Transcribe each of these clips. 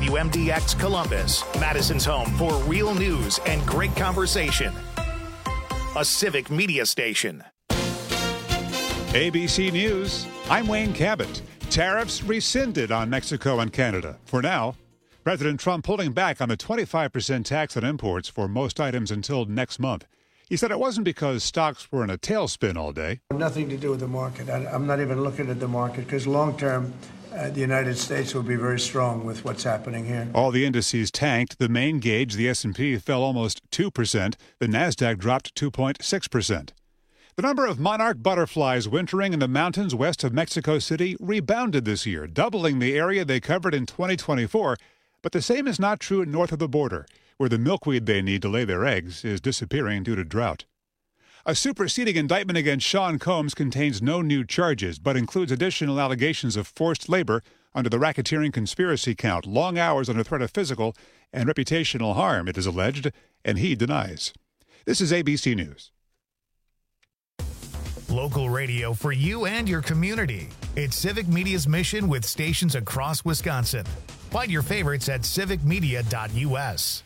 WMDX Columbus, Madison's home for real news and great conversation. A civic media station. ABC News, I'm Wayne Cabot. Tariffs rescinded on Mexico and Canada. For now, President Trump pulling back on the 25% tax on imports for most items until next month. He said it wasn't because stocks were in a tailspin all day. Nothing to do with the market. I'm not even looking at the market because long term, the United States will be very strong with what's happening here. All the indices tanked. The main gauge, the S&P, fell almost 2%. The Nasdaq dropped 2.6%. The number of monarch butterflies wintering in the mountains west of Mexico City rebounded this year, doubling the area they covered in 2024. But the same is not true north of the border, where the milkweed they need to lay their eggs is disappearing due to drought. A superseding indictment against Sean Combs contains no new charges, but includes additional allegations of forced labor under the racketeering conspiracy count, long hours under threat of physical and reputational harm, it is alleged, and he denies. This is ABC News. Local radio for you and your community. It's Civic Media's mission with stations across Wisconsin. Find your favorites at civicmedia.us.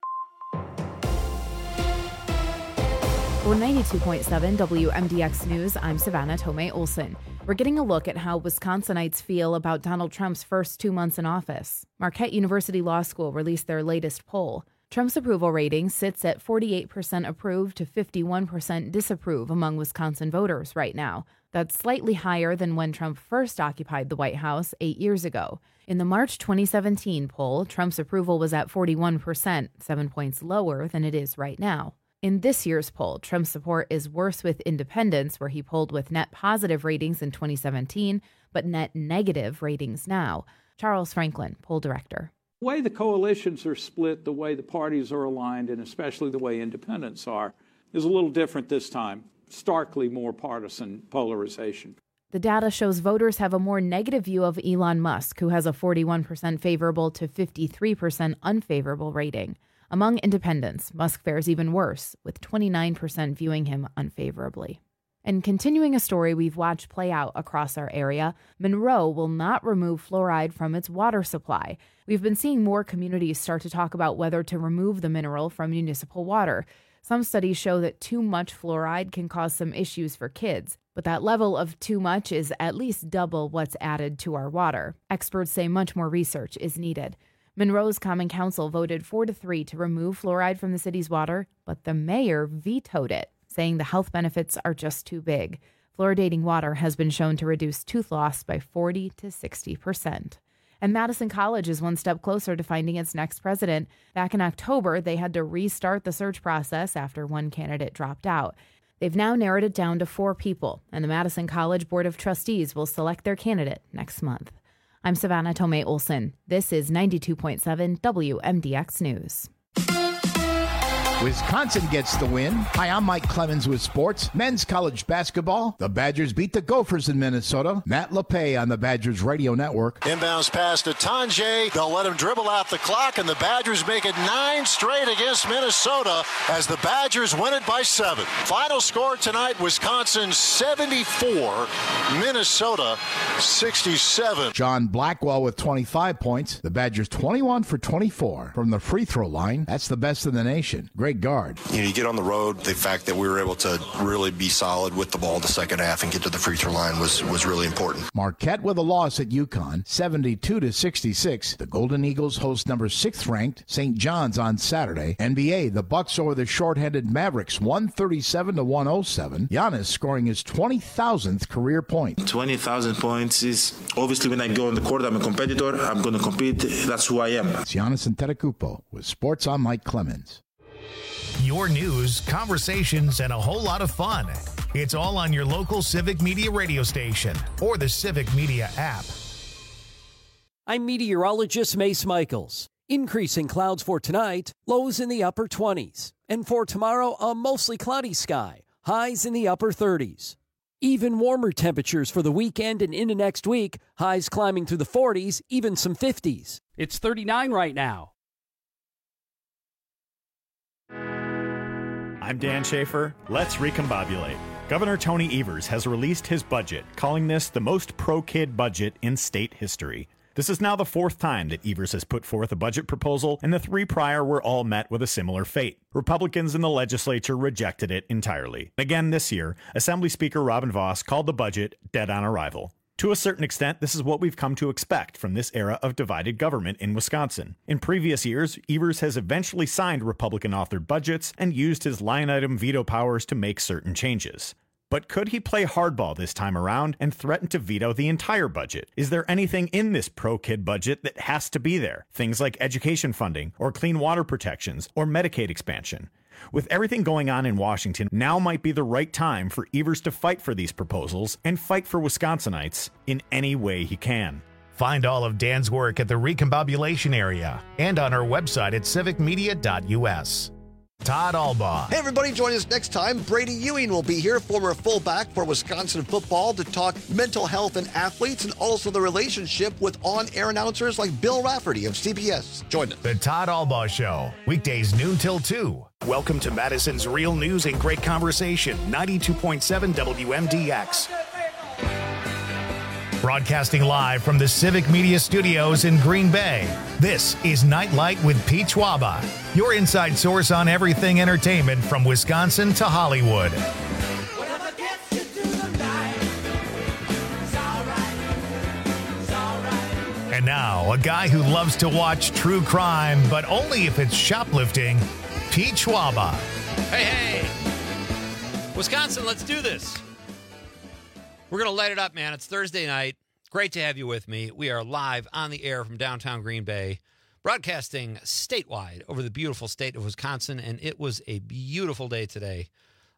For 92.7 WMDX News, I'm Savannah Tomei Olson. We're getting a look at how Wisconsinites feel about Donald Trump's first 2 months in office. Marquette University Law School released their latest poll. Trump's approval rating sits at 48% approve to 51% disapprove among Wisconsin voters right now. That's slightly higher than when Trump first occupied the White House 8 years ago. In the March 2017 poll, Trump's approval was at 41%, 7 points lower than it is right now. In this year's poll, Trump's support is worse with independents, where he polled with net positive ratings in 2017, but net negative ratings now. Charles Franklin, poll director. The way the coalitions are split, the way the parties are aligned, and especially the way independents are, is a little different this time. Starkly more partisan polarization. The data shows voters have a more negative view of Elon Musk, who has a 41% favorable to 53% unfavorable rating. Among independents, Musk fares even worse, with 29% viewing him unfavorably. And continuing a story we've watched play out across our area, Monroe will not remove fluoride from its water supply. We've been seeing more communities start to talk about whether to remove the mineral from municipal water. Some studies show that too much fluoride can cause some issues for kids, but that level of too much is at least double what's added to our water. Experts say much more research is needed. Monroe's Common Council voted 4-3 to remove fluoride from the city's water, but the mayor vetoed it, saying the health benefits are just too big. Fluoridating water has been shown to reduce tooth loss by 40 to 60%. And Madison College is one step closer to finding its next president. Back in October, they had to restart the search process after one candidate dropped out. They've now narrowed it down to 4 people, and the Madison College Board of Trustees will select their candidate next month. I'm Savannah Tomei Olson. This is 92.7 WMDX News. Wisconsin gets the win. Hi, I'm Mike Clemens with sports. Men's college basketball. The Badgers beat the Gophers in Minnesota. Matt LePay on the Badgers Radio Network. Inbounds pass to Tanjay. They'll let him dribble out the clock, and the Badgers make it 9 straight against Minnesota as the Badgers win it by 7. Final score tonight, Wisconsin 74, Minnesota 67. John Blackwell with 25 points. The Badgers 21 for 24 from the free throw line. That's the best in the nation. Great guard. You get on the road, the fact that we were able to really be solid with the ball the second half and get to the free throw line was really important. Marquette with a loss at UConn, 72-66. The Golden Eagles host number 6th ranked St. John's on Saturday. NBA, the Bucks over the shorthanded Mavericks, 137-107. Giannis scoring his 20,000th career point. 20,000 points is obviously when I go on the court, I'm a competitor. I'm going to compete. That's who I am. It's Giannis Antetokounmpo with Sports on Mike Clemens. Your news, conversations, and a whole lot of fun. It's all on your local Civic Media radio station or the Civic Media app. I'm meteorologist Mace Michaels. Increasing clouds for tonight, lows in the upper 20s. And for tomorrow, a mostly cloudy sky, highs in the upper 30s. Even warmer temperatures for the weekend and into next week, highs climbing through the 40s, even some 50s. It's 39 right now. I'm Dan Schaefer. Let's recombobulate. Governor Tony Evers has released his budget, calling this the most pro-kid budget in state history. This is now the fourth time that Evers has put forth a budget proposal, and the three prior were all met with a similar fate. Republicans in the legislature rejected it entirely. Again this year, Assembly Speaker Robin Vos called the budget dead on arrival. To a certain extent, this is what we've come to expect from this era of divided government in Wisconsin. In previous years, Evers has eventually signed Republican-authored budgets and used his line-item veto powers to make certain changes. But could he play hardball this time around and threaten to veto the entire budget? Is there anything in this pro-kid budget that has to be there? Things like education funding, or clean water protections, or Medicaid expansion. With everything going on in Washington, now might be the right time for Evers to fight for these proposals and fight for Wisconsinites in any way he can. Find all of Dan's work at the Recombobulation area and on our website at civicmedia.us. Todd Albaugh. Hey, everybody, join us next time. Brady Ewing will be here, former fullback for Wisconsin football, to talk mental health and athletes and also the relationship with on-air announcers like Bill Rafferty of CBS. Join us. The Todd Albaugh Show, weekdays noon till 2. Welcome to Madison's Real News and Great Conversation, 92.7 WMDX. Broadcasting live from the Civic Media Studios in Green Bay, this is Nightlight with Pete Schwaba, your inside source on everything entertainment from Wisconsin to Hollywood. And now, a guy who loves to watch true crime, but only if it's shoplifting, Pete Schwaba. Hey! Wisconsin, let's do this. We're going to light it up, man. It's Thursday night. Great to have you with me. We are live on the air from downtown Green Bay, broadcasting statewide over the beautiful state of Wisconsin, and it was a beautiful day today.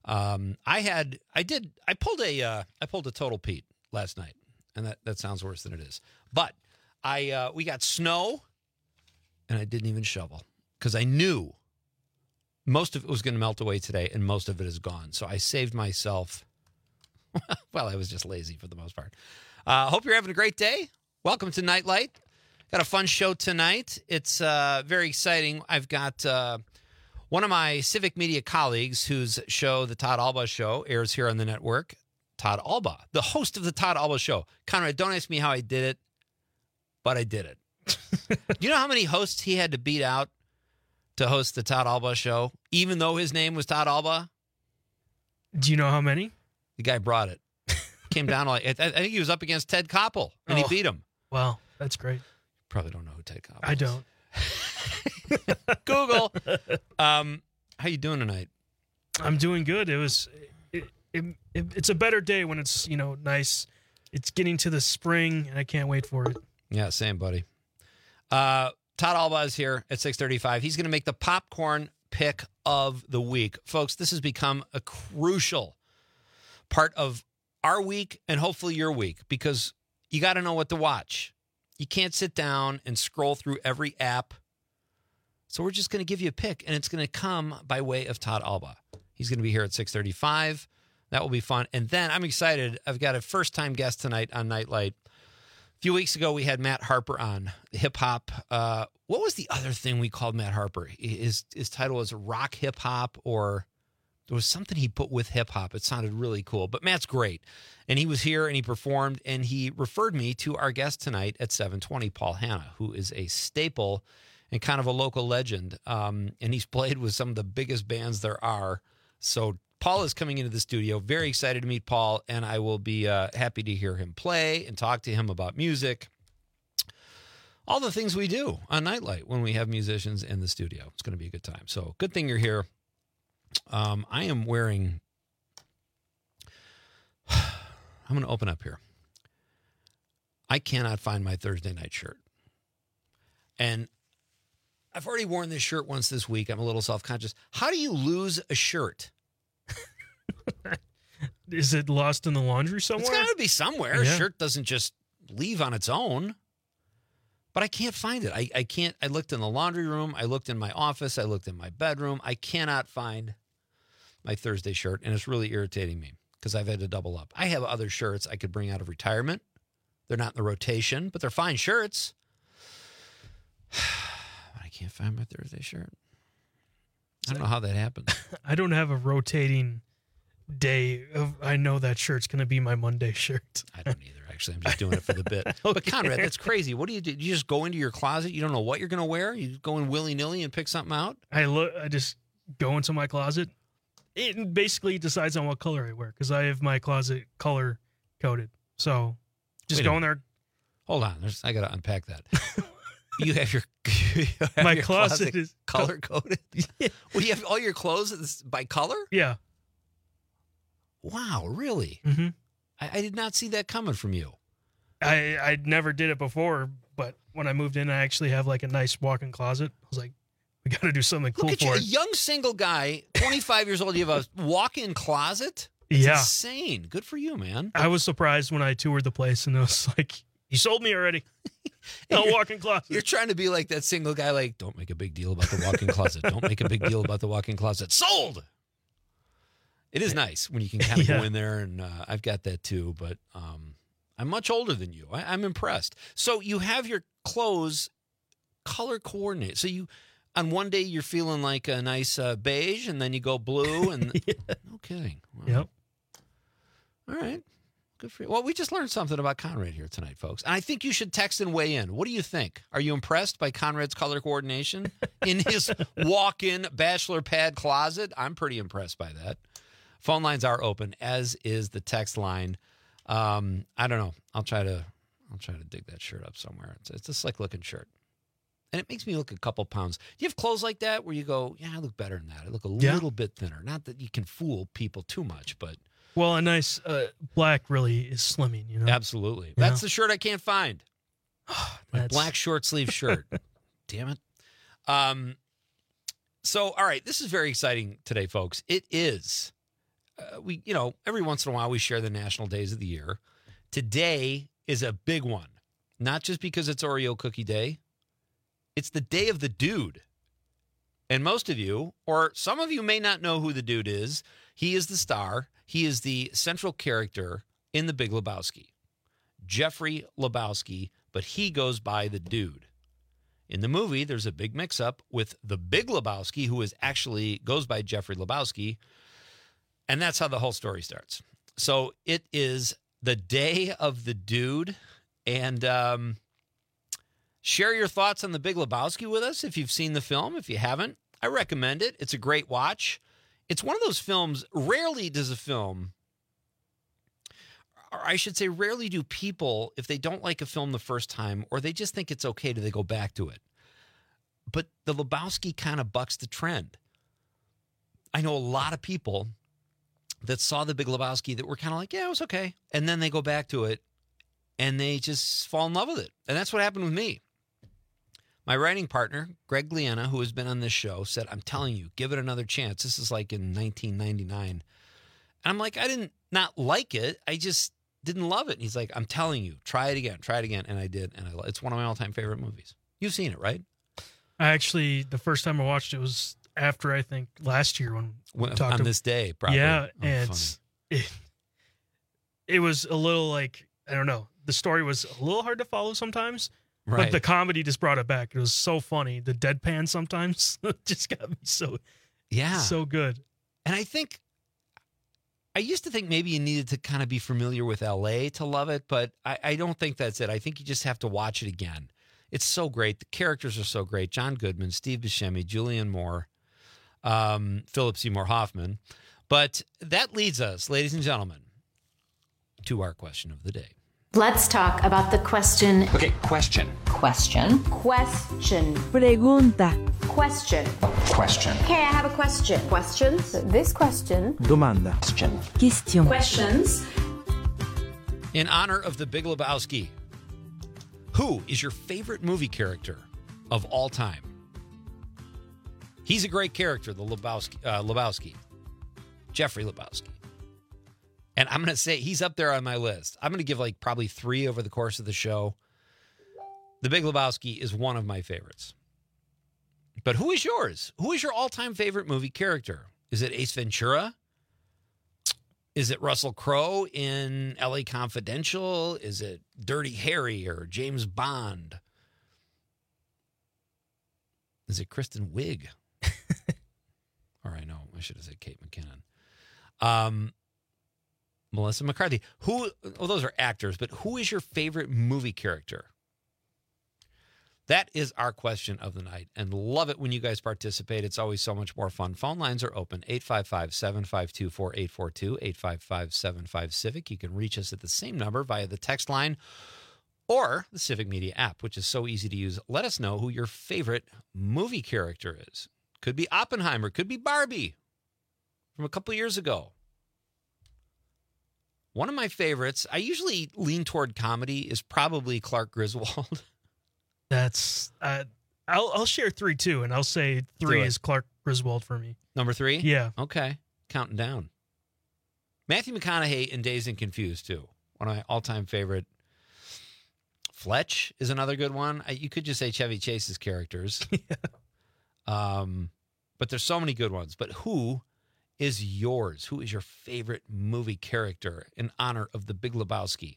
I pulled a total Pete last night, and that sounds worse than it is. But we got snow, and I didn't even shovel because I knew most of it was going to melt away today, and most of it is gone. So I saved myself. Well, I was just lazy for the most part. Hope you're having a great day. Welcome to Nightlight. Got a fun show tonight. It's very exciting. I've got one of my Civic Media colleagues whose show, The Todd Albaugh Show, airs here on the network. Todd Albaugh, the host of The Todd Albaugh Show. Conrad, don't ask me how I did it, but I did it. Do you know how many hosts he had to beat out to host The Todd Albaugh Show, even though his name was Todd Albaugh? Do you know how many? The guy brought it. Came down like I think he was up against Ted Koppel, and he beat him. Wow, that's great. Probably don't know who Ted Koppel is. I don't. Google. How you doing tonight? I'm doing good. It's a better day when it's nice. It's getting to the spring, and I can't wait for it. Yeah, same, buddy. Todd Albaugh is here at 6:35. He's going to make the popcorn pick of the week, folks. This has become a crucial part of our week and hopefully your week, because you got to know what to watch. You can't sit down and scroll through every app. So we're just going to give you a pick, and it's going to come by way of Todd Albaugh. He's going to be here at 6:35. That will be fun. And then I'm excited. I've got a first-time guest tonight on Nightlight. A few weeks ago, we had Matt Harper on, hip-hop. What was the other thing we called Matt Harper? His title was rock hip-hop, or there was something he put with hip-hop. It sounded really cool. But Matt's great. And he was here, and he performed, and he referred me to our guest tonight at 7:20, Paul Hanna, who is a staple and kind of a local legend. And he's played with some of the biggest bands there are. So Paul is coming into the studio. Very excited to meet Paul, and I will be happy to hear him play and talk to him about music. All the things we do on Nightlight when we have musicians in the studio. It's going to be a good time. So good thing you're here. I am wearing... I'm going to open up here. I cannot find my Thursday night shirt. And I've already worn this shirt once this week. I'm a little self-conscious. How do you lose a shirt? Is it lost in the laundry somewhere? It's got to be somewhere. Yeah. A shirt doesn't just leave on its own. But I can't find it. I can't. I looked in the laundry room. I looked in my office. I looked in my bedroom. I cannot find my Thursday shirt, and it's really irritating me because I've had to double up. I have other shirts I could bring out of retirement. They're not in the rotation, but they're fine shirts. I can't find my Thursday shirt. I don't know how that happens. I don't have a rotating day of, I know that shirt's going to be my Monday shirt. I don't either, actually. I'm just doing it for the bit. But Conrad, that's crazy. What do? You just go into your closet? You don't know what you're going to wear? You go in willy-nilly and pick something out? I just go into my closet. It basically decides on what color I wear because I have my closet color coded. So just go in there. Hold on. I got to unpack that. You have your my closet is color coded. Yeah. Well, you have all your clothes by color. Yeah. Wow, really? Mm-hmm. I did not see that coming from you. I never did it before, but when I moved in, I actually have like a nice walk-in closet. I was like, we got to do something cool Look at for you, it. a young single guy, 25 years old. You have a walk-in closet. It's insane. Good for you, man. I was surprised when I toured the place, and it was like, you sold me already. I'll walk in closet. You're trying to be like that single guy, like, don't make a big deal about the walk-in closet. Don't make a big deal about the walk-in closet. Sold! It is nice when you can kind of go in there, and I've got that too, but I'm much older than you. I'm impressed. So you have your clothes color coordinated. So you, on one day, you're feeling like a nice beige, and then you go blue, and no kidding. Wow. Yep. All right. Good for you. Well, we just learned something about Conrad here tonight, folks. And I think you should text and weigh in. What do you think? Are you impressed by Conrad's color coordination in his walk-in bachelor pad closet? I'm pretty impressed by that. Phone lines are open, as is the text line. I don't know. I'll try to dig that shirt up somewhere. It's a slick looking shirt, and it makes me look a couple pounds. Do you have clothes like that where you go, yeah, I look better than that? I look a little bit thinner. Not that you can fool people too much, but. Well, a nice black really is slimming, you know? Absolutely. That's the shirt I can't find. My black short sleeve shirt. Damn it. So, all right, this is very exciting today, folks. It is. Every once in a while we share the national days of the year. Today is a big one. Not just because it's Oreo Cookie Day. It's the day of the dude. And most of you, or some of you may not know who the dude is. He is the star. He is the central character in The Big Lebowski. Jeffrey Lebowski, but he goes by the dude. In the movie, there's a big mix-up with the Big Lebowski, who goes by Jeffrey Lebowski, and that's how the whole story starts. So it is the day of the dude, and share your thoughts on The Big Lebowski with us if you've seen the film. If you haven't, I recommend it. It's a great watch. It's one of those films, rarely does a film, or I should say rarely do people, if they don't like a film the first time, or they just think it's okay, do they go back to it. But the Lebowski kind of bucks the trend. I know a lot of people that saw The Big Lebowski that were kind of like, yeah, it was okay. And then they go back to it, and they just fall in love with it. And that's what happened with me. My writing partner, Greg Gliena, who has been on this show, said, I'm telling you, give it another chance. This is like in 1999. And I'm like, I didn't not like it. I just didn't love it. And he's like, I'm telling you, try it again. And I did. And it's one of my all-time favorite movies. You've seen it, right? The first time I watched it was after, I think, last year when we talked on this day, probably. Yeah, and it was a little like, I don't know. The story was a little hard to follow sometimes. Right. But the comedy just brought it back. It was so funny. The deadpan sometimes just got me so good. And I used to think maybe you needed to kind of be familiar with L.A. to love it, but I don't think that's it. I think you just have to watch it again. It's so great. The characters are so great. John Goodman, Steve Buscemi, Julianne Moore, Philip Seymour Hoffman. But that leads us, ladies and gentlemen, to our question of the day. Let's talk about the question. Okay, question. Question. Pregunta. Question. Question. Okay, I have a question. Questions? This question. Domanda. Question. Questions. In honor of The Big Lebowski, who is your favorite movie character of all time? He's a great character, the Lebowski. Jeffrey Lebowski. And I'm going to say he's up there on my list. I'm going to give probably 3 over the course of the show. The Big Lebowski is one of my favorites. But who is yours? Who is your all-time favorite movie character? Is it Ace Ventura? Is it Russell Crowe in L.A. Confidential? Is it Dirty Harry or James Bond? Is it Kristen Wiig? Or I should have said Kate McKinnon. Melissa McCarthy. Those are actors, but who is your favorite movie character? That is our question of the night, and love it when you guys participate. It's always so much more fun. Phone lines are open, 855-752-4842, 855-75-CIVIC. You can reach us at the same number via the text line or the Civic Media app, which is so easy to use. Let us know who your favorite movie character is. Could be Oppenheimer, could be Barbie from a couple years ago. One of my favorites, I usually lean toward comedy, is probably Clark Griswold. That's I'll share 3 too, and I'll say 3 is Clark Griswold for me. Number 3? Yeah. Okay. Counting down. Matthew McConaughey in Dazed and Confused too. One of my all-time favorite. Fletch is another good one. You could just say Chevy Chase's characters. Yeah. But there's so many good ones. But who is yours? Who is your favorite movie character in honor of The Big Lebowski?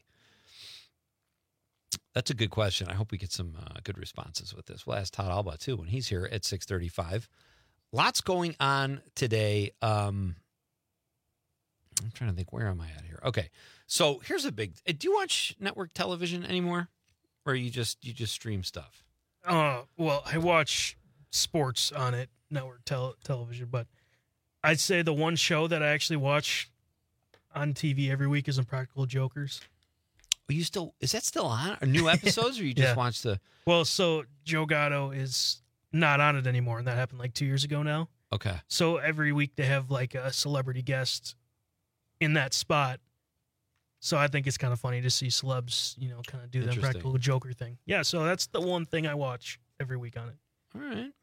That's a good question. I hope we get some good responses with this. We'll ask Todd Alba, too, when he's here at 6:35. Lots going on today. I'm trying to think, where am I at here? Okay, so here's a big... Do you watch network television anymore? Or you just stream stuff? Well, I watch sports on it, network television, but I'd say the one show that I actually watch on TV every week is Impractical Jokers. Is that still on? Or new episodes, or you just watch the... Well, so Joe Gatto is not on it anymore, and that happened like 2 years ago now. Okay. So every week they have like a celebrity guest in that spot. So I think it's kind of funny to see celebs, kind of do the Impractical Joker thing. Yeah, so that's the one thing I watch every week on it. All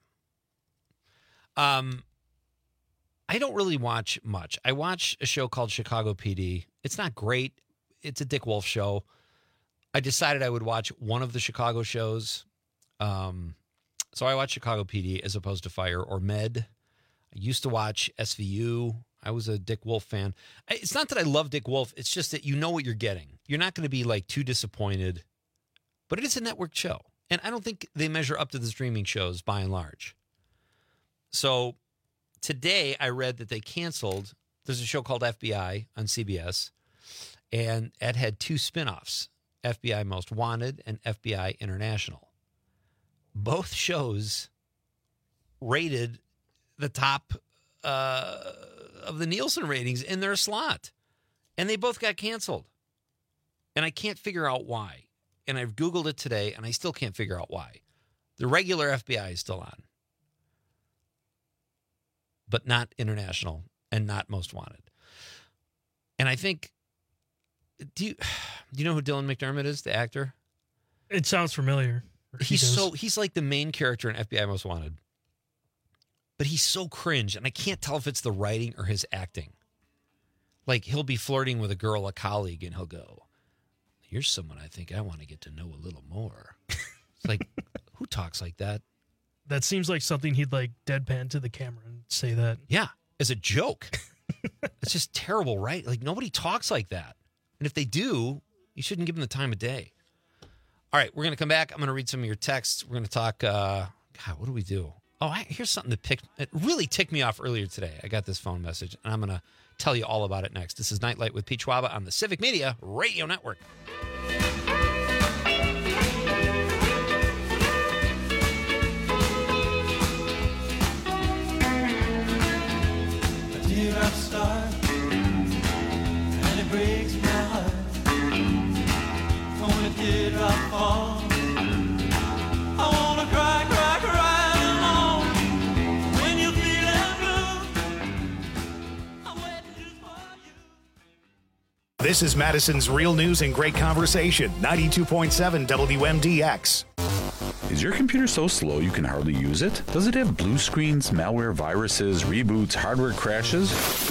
right. I don't really watch much. I watch a show called Chicago PD. It's not great. It's a Dick Wolf show. I decided I would watch one of the Chicago shows. So I watch Chicago PD as opposed to Fire or Med. I used to watch SVU. I was a Dick Wolf fan. It's not that I love Dick Wolf. It's just that you know what you're getting. You're not going to be like too disappointed. But it is a network show. And I don't think they measure up to the streaming shows by and large. So today I read that they canceled. There's a show called FBI on CBS. And it had 2 spinoffs, FBI Most Wanted and FBI International. Both shows rated the top of the Nielsen ratings in their slot. And they both got canceled. And I can't figure out why. And I've Googled it today, and I still can't figure out why. The regular FBI is still on. But not International and not Most Wanted. And I think... Do you know who Dylan McDermott is, the actor? It sounds familiar. He's like the main character in FBI Most Wanted. But he's so cringe, and I can't tell if it's the writing or his acting. Like, he'll be flirting with a colleague, and he'll go, "You're someone I think I want to get to know a little more." It's like, who talks like that? That seems like something he'd like deadpan to the camera and say that. Yeah, as a joke. It's just terrible, right? Like, nobody talks like that. And if they do, you shouldn't give them the time of day. All right, we're going to come back. I'm going to read some of your texts. We're going to talk, God, what do we do? Oh, here's something that really ticked me off earlier today. I got this phone message, and I'm going to tell you all about it next. This is Nightlight with Pete Schwaba on the Civic Media Radio Network. A teardrop start, and it breaks my heart. When a teardrop falls, I wanna cry, cry, cry alone. When you feel blue, I'm waiting just for you. This is Madison's Real News and Great Conversation, 92.7 WMDX. Is your computer so slow you can hardly use it? Does it have blue screens, malware, viruses, reboots, hardware crashes?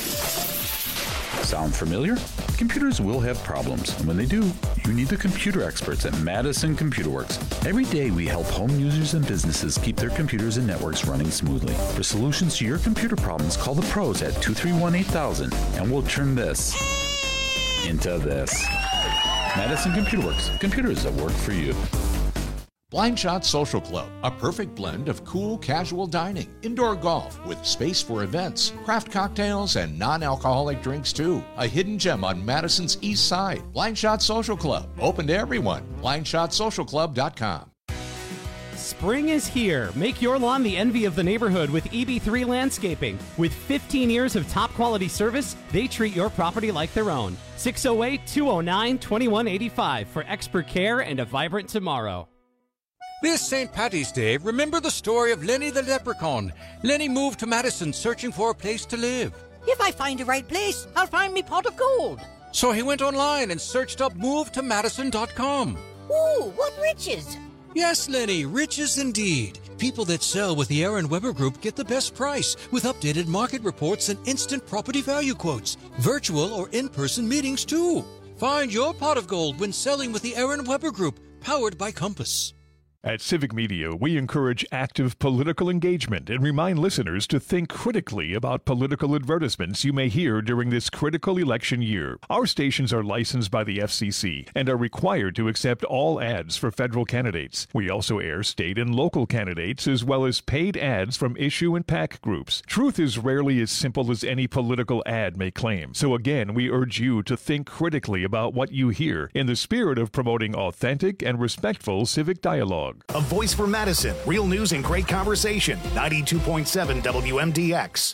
Sound familiar? Computers will have problems, and when they do, you need the computer experts at Madison Computer Works. Every day we help home users and businesses keep their computers and networks running smoothly. For solutions to your computer problems, call the pros at 231-8000, and we'll turn this into this. Madison Computer Works, computers that work for you. Blind Shot Social Club, a perfect blend of cool, casual dining, indoor golf with space for events, craft cocktails, and non-alcoholic drinks too. A hidden gem on Madison's East Side. Blind Shot Social Club, open to everyone. BlindShotSocialClub.com. Spring is here. Make your lawn the envy of the neighborhood with EB3 Landscaping. With 15 years of top quality service, they treat your property like their own. 608-209-2185 for expert care and a vibrant tomorrow. This St. Paddy's Day, remember the story of Lenny the Leprechaun. Lenny moved to Madison searching for a place to live. If I find the right place, I'll find me pot of gold. So he went online and searched up movetomadison.com. Ooh, what riches! Yes, Lenny, riches indeed. People that sell with the Aaron Weber Group get the best price with updated market reports and instant property value quotes. Virtual or in-person meetings, too. Find your pot of gold when selling with the Aaron Weber Group, powered by Compass. At Civic Media, we encourage active political engagement and remind listeners to think critically about political advertisements you may hear during this critical election year. Our stations are licensed by the FCC and are required to accept all ads for federal candidates. We also air state and local candidates as well as paid ads from issue and PAC groups. Truth is rarely as simple as any political ad may claim. So again, we urge you to think critically about what you hear in the spirit of promoting authentic and respectful civic dialogue. A voice for Madison. Real news and great conversation. 92.7 WMDX.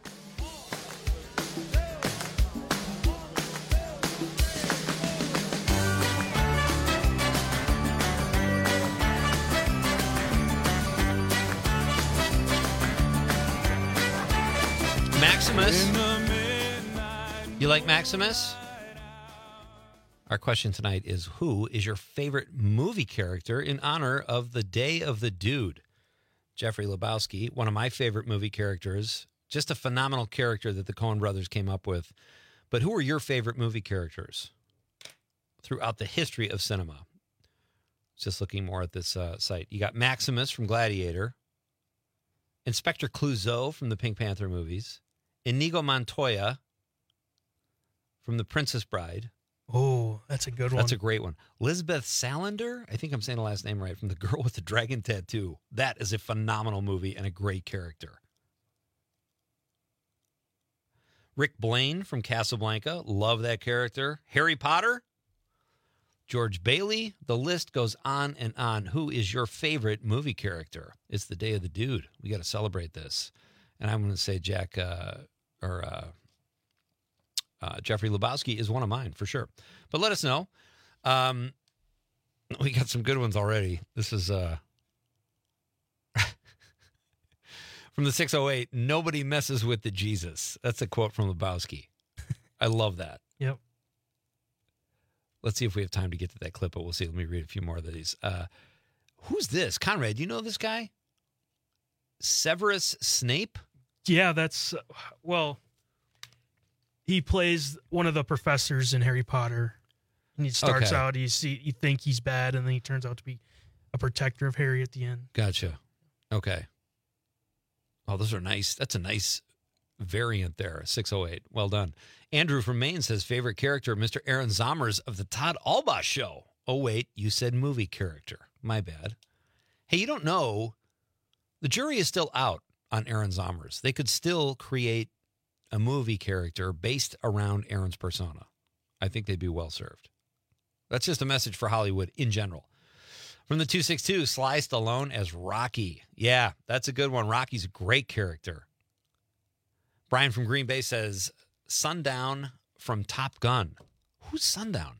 Maximus. You like Maximus? Our question tonight is, who is your favorite movie character in honor of the Day of the Dude? Jeffrey Lebowski, one of my favorite movie characters. Just a phenomenal character that the Coen brothers came up with. But who are your favorite movie characters throughout the history of cinema? Just looking more at this site. You got Maximus from Gladiator. Inspector Clouseau from the Pink Panther movies. Inigo Montoya from The Princess Bride. Oh, that's a good one. That's a great one. Lisbeth Salander, I think I'm saying the last name right, from The Girl with the Dragon Tattoo. That is a phenomenal movie and a great character. Rick Blaine from Casablanca. Love that character. Harry Potter. George Bailey. The list goes on and on. Who is your favorite movie character? It's the Day of the Dude. We got to celebrate this. And I'm going to say Jeffrey Lebowski is one of mine for sure. But let us know. We got some good ones already. This is from the 608. Nobody messes with the Jesus. That's a quote from Lebowski. I love that. Yep. Let's see if we have time to get to that clip, but we'll see. Let me read a few more of these. Who's this? Conrad, do you know this guy? Severus Snape? Yeah, that's, he plays one of the professors in Harry Potter. And he starts out, you think he's bad, and then he turns out to be a protector of Harry at the end. Gotcha. Okay. Oh, those are nice. That's a nice variant there, 608. Well done. Andrew from Maine says, favorite character, Mr. Aaron Zommers of the Todd Alba Show. Oh, wait, you said movie character. My bad. Hey, you don't know, the jury is still out on Aaron Zommers. They could still create a movie character based around Aaron's persona. I think they'd be well served. That's just a message for Hollywood in general. From the 262, Sly Stallone as Rocky. Yeah, that's a good one. Rocky's a great character. Brian from Green Bay says, Sundown from Top Gun. Who's Sundown?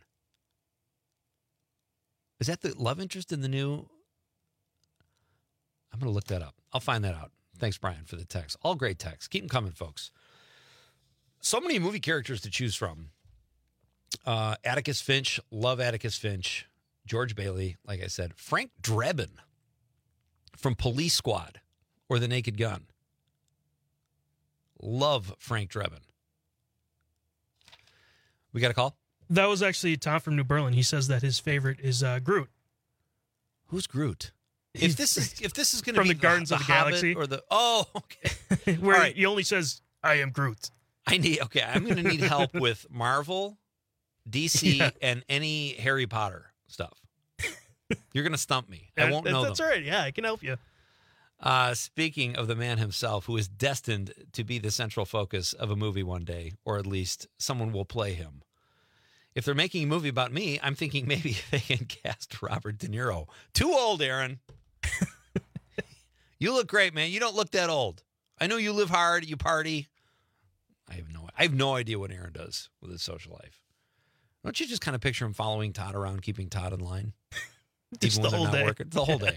Is that the love interest in the new? I'm going to look that up. I'll find that out. Thanks, Brian, for the text. All great texts. Keep them coming, folks. So many movie characters to choose from. Atticus Finch. Love Atticus Finch. George Bailey, like I said. Frank Drebin from Police Squad or The Naked Gun. Love Frank Drebin. We got a call? That was actually Tom from New Berlin. He says that his favorite is Groot. Who's Groot? If this is going to be from the Gardens of the Galaxy, or the okay, where he only says, "I am Groot." I'm going to need help with Marvel, DC, and any Harry Potter stuff. You're going to stump me. I won't know That's them. all right. Yeah, I can help you. Speaking of the man himself, who is destined to be the central focus of a movie one day, or at least someone will play him. If they're making a movie about me, I'm thinking maybe they can cast Robert De Niro. Too old, Aaron. You look great, man. You don't look that old. I know you live hard. You party. I have no idea what Aaron does with his social life. Don't you just kind of picture him following Todd around, keeping Todd in line? Just Even the when whole they're not day. working. The whole day.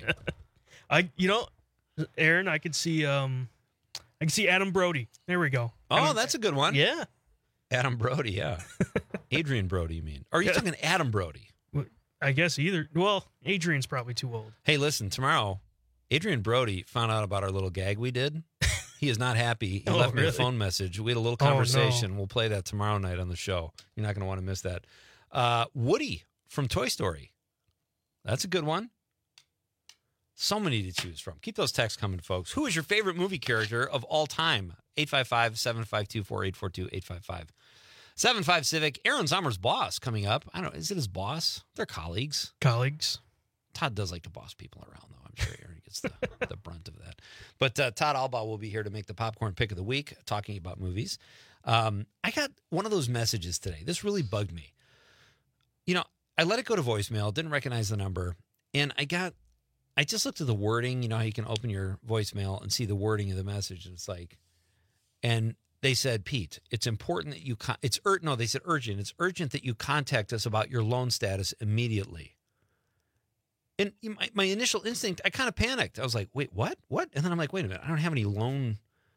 Aaron, I could see Adam Brody. There we go. Oh, that's a good one. Yeah. Adam Brody, yeah. Adrian Brody, you mean? Or are you talking Adam Brody? I guess either. Well, Adrian's probably too old. Hey, listen, tomorrow, Adrian Brody found out about our little gag we did. He is not happy. He left me a phone message. We had a little conversation. No. We'll play that tomorrow night on the show. You're not going to want to miss that. Woody from Toy Story. That's a good one. So many to choose from. Keep those texts coming, folks. Who is your favorite movie character of all time? 855-752-4842, 855-75 Civic. Aaron Sommer's boss coming up. I don't know. Is it his boss? They're colleagues. Todd does like to boss people around, though. I'm sure Aaron gets the brunt of that. But Todd Albaugh will be here to make the popcorn pick of the week, talking about movies. I got one of those messages today. This really bugged me. You know, I let it go to voicemail, didn't recognize the number, and I just looked at the wording. You know how you can open your voicemail and see the wording of the message, and it's like, and they said, Pete, it's important that you, they said urgent. It's urgent that you contact us about your loan status immediately. And my initial instinct, I kind of panicked. I was like, wait, what? What? And then I'm like, wait a minute, I don't have any loan.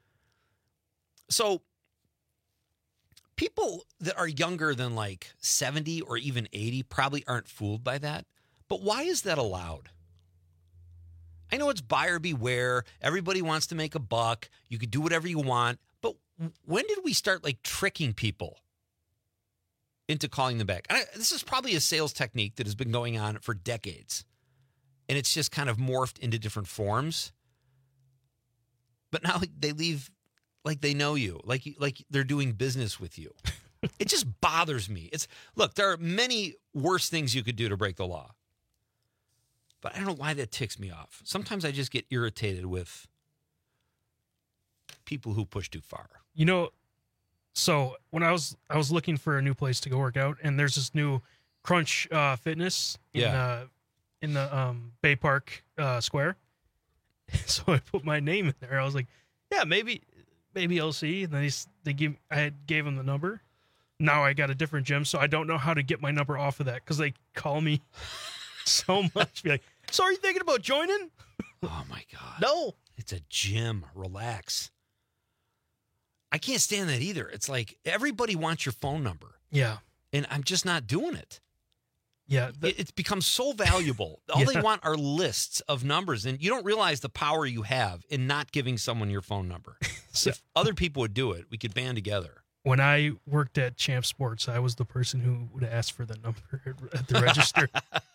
So people that are younger than like 70 or even 80 probably aren't fooled by that. But why is that allowed? I know it's buyer beware. Everybody wants to make a buck. You could do whatever you want. But when did we start like tricking people into calling them back? This is probably a sales technique that has been going on for decades. And it's just kind of morphed into different forms. But now they leave like they know you, like they're doing business with you. It just bothers me. Look, there are many worse things you could do to break the law. But I don't know why that ticks me off. Sometimes I just get irritated with people who push too far. You know, so when I was looking for a new place to go work out, and there's this new Crunch Fitness in the Bay Park Square. So I put my name in there. I was like, yeah, maybe I'll see. And then I gave them the number. Now I got a different gym, so I don't know how to get my number off of that because they call me so much. Be like, so are you thinking about joining? Oh my God. No. It's a gym. Relax. I can't stand that either. It's like everybody wants your phone number. Yeah. And I'm just not doing it. Yeah. It's become so valuable. All they want are lists of numbers, and you don't realize the power you have in not giving someone your phone number. If other people would do it, we could band together. When I worked at Champ Sports, I was the person who would ask for the number at the register.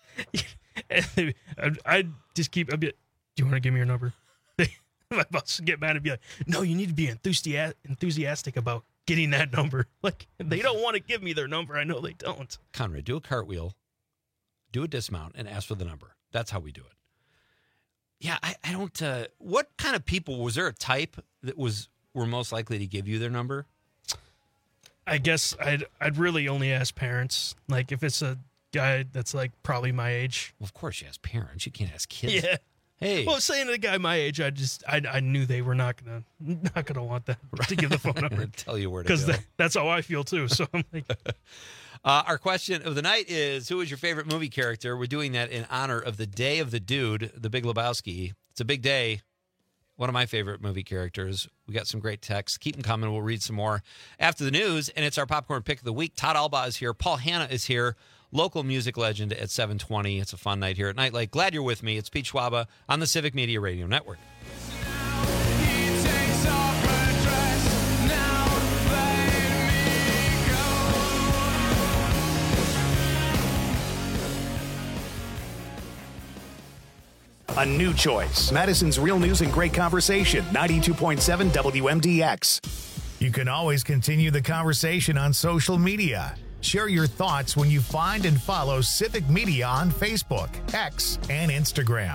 I'd be like, do you want to give me your number? My boss would get mad and be like, no, you need to be enthusiastic about getting that number. Like, they don't want to give me their number. I know they don't. Conrad, do a cartwheel, do a dismount, and ask for the number. That's how we do it. Yeah, I don't, what kind of people, was there a type that were most likely to give you their number? I guess I'd really only ask parents. Like, if it's a guy that's like probably my age. Well, of course you ask parents. You can't ask kids. Yeah. Hey. Well, saying to a guy my age, I knew they were not gonna want that to give the phone number. Tell you where to go. Because that's how I feel too. So I'm like, our question of the night is: who is your favorite movie character? We're doing that in honor of the Day of the Dude, The Big Lebowski. It's a big day. One of my favorite movie characters. We got some great texts. Keep them coming. We'll read some more after the news. And it's our popcorn pick of the week. Todd Albaugh is here. Paul Hanna is here. Local music legend at 720. It's a fun night here at Nightlight. Glad you're with me. It's Pete Schwaba on the Civic Media Radio Network. A new choice. Madison's Real News and Great Conversation, 92.7 WMDX. You can always continue the conversation on social media. Share your thoughts when you find and follow Civic Media on Facebook, X, and Instagram.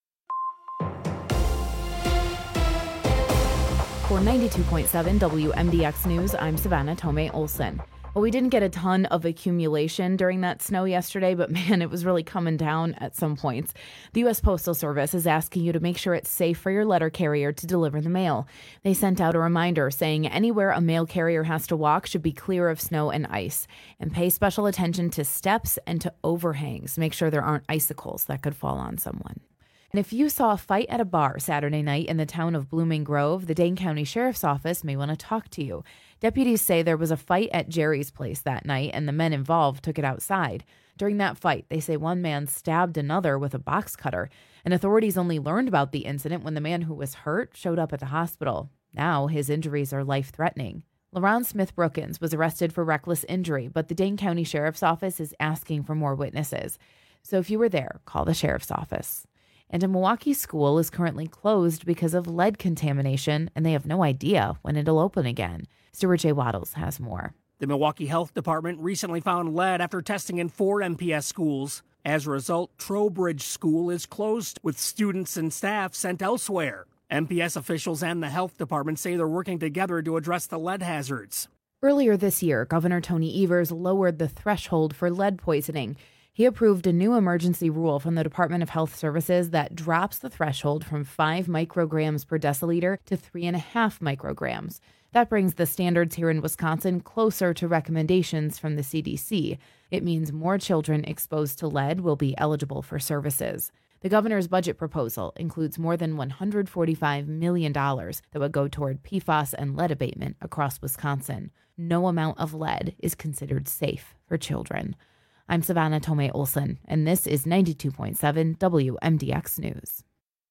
For 92.7 WMDX News, I'm Savannah Tomei Olsen. Well, we didn't get a ton of accumulation during that snow yesterday, but man, it was really coming down at some points. The U.S. Postal Service is asking you to make sure it's safe for your letter carrier to deliver the mail. They sent out a reminder saying anywhere a mail carrier has to walk should be clear of snow and ice. And pay special attention to steps and to overhangs. Make sure there aren't icicles that could fall on someone. And if you saw a fight at a bar Saturday night in the town of Blooming Grove, the Dane County Sheriff's Office may want to talk to you. Deputies say there was a fight at Jerry's place that night, and the men involved took it outside. During that fight, they say one man stabbed another with a box cutter, and authorities only learned about the incident when the man who was hurt showed up at the hospital. Now his injuries are life-threatening. LaRon Smith Brookins was arrested for reckless injury, but the Dane County Sheriff's Office is asking for more witnesses. So if you were there, call the Sheriff's Office. And a Milwaukee school is currently closed because of lead contamination, and they have no idea when it'll open again. Stuart J. Waddles has more. The Milwaukee Health Department recently found lead after testing in 4 MPS schools. As a result, Trowbridge School is closed, with students and staff sent elsewhere. MPS officials and the health department say they're working together to address the lead hazards. Earlier this year, Governor Tony Evers lowered the threshold for lead poisoning. He approved a new emergency rule from the Department of Health Services that drops the threshold from 5 micrograms per deciliter to 3.5 micrograms. That brings the standards here in Wisconsin closer to recommendations from the CDC. It means more children exposed to lead will be eligible for services. The governor's budget proposal includes more than $145 million that would go toward PFAS and lead abatement across Wisconsin. No amount of lead is considered safe for children. I'm Savannah Tomei Olsen, and this is 92.7 WMDX News.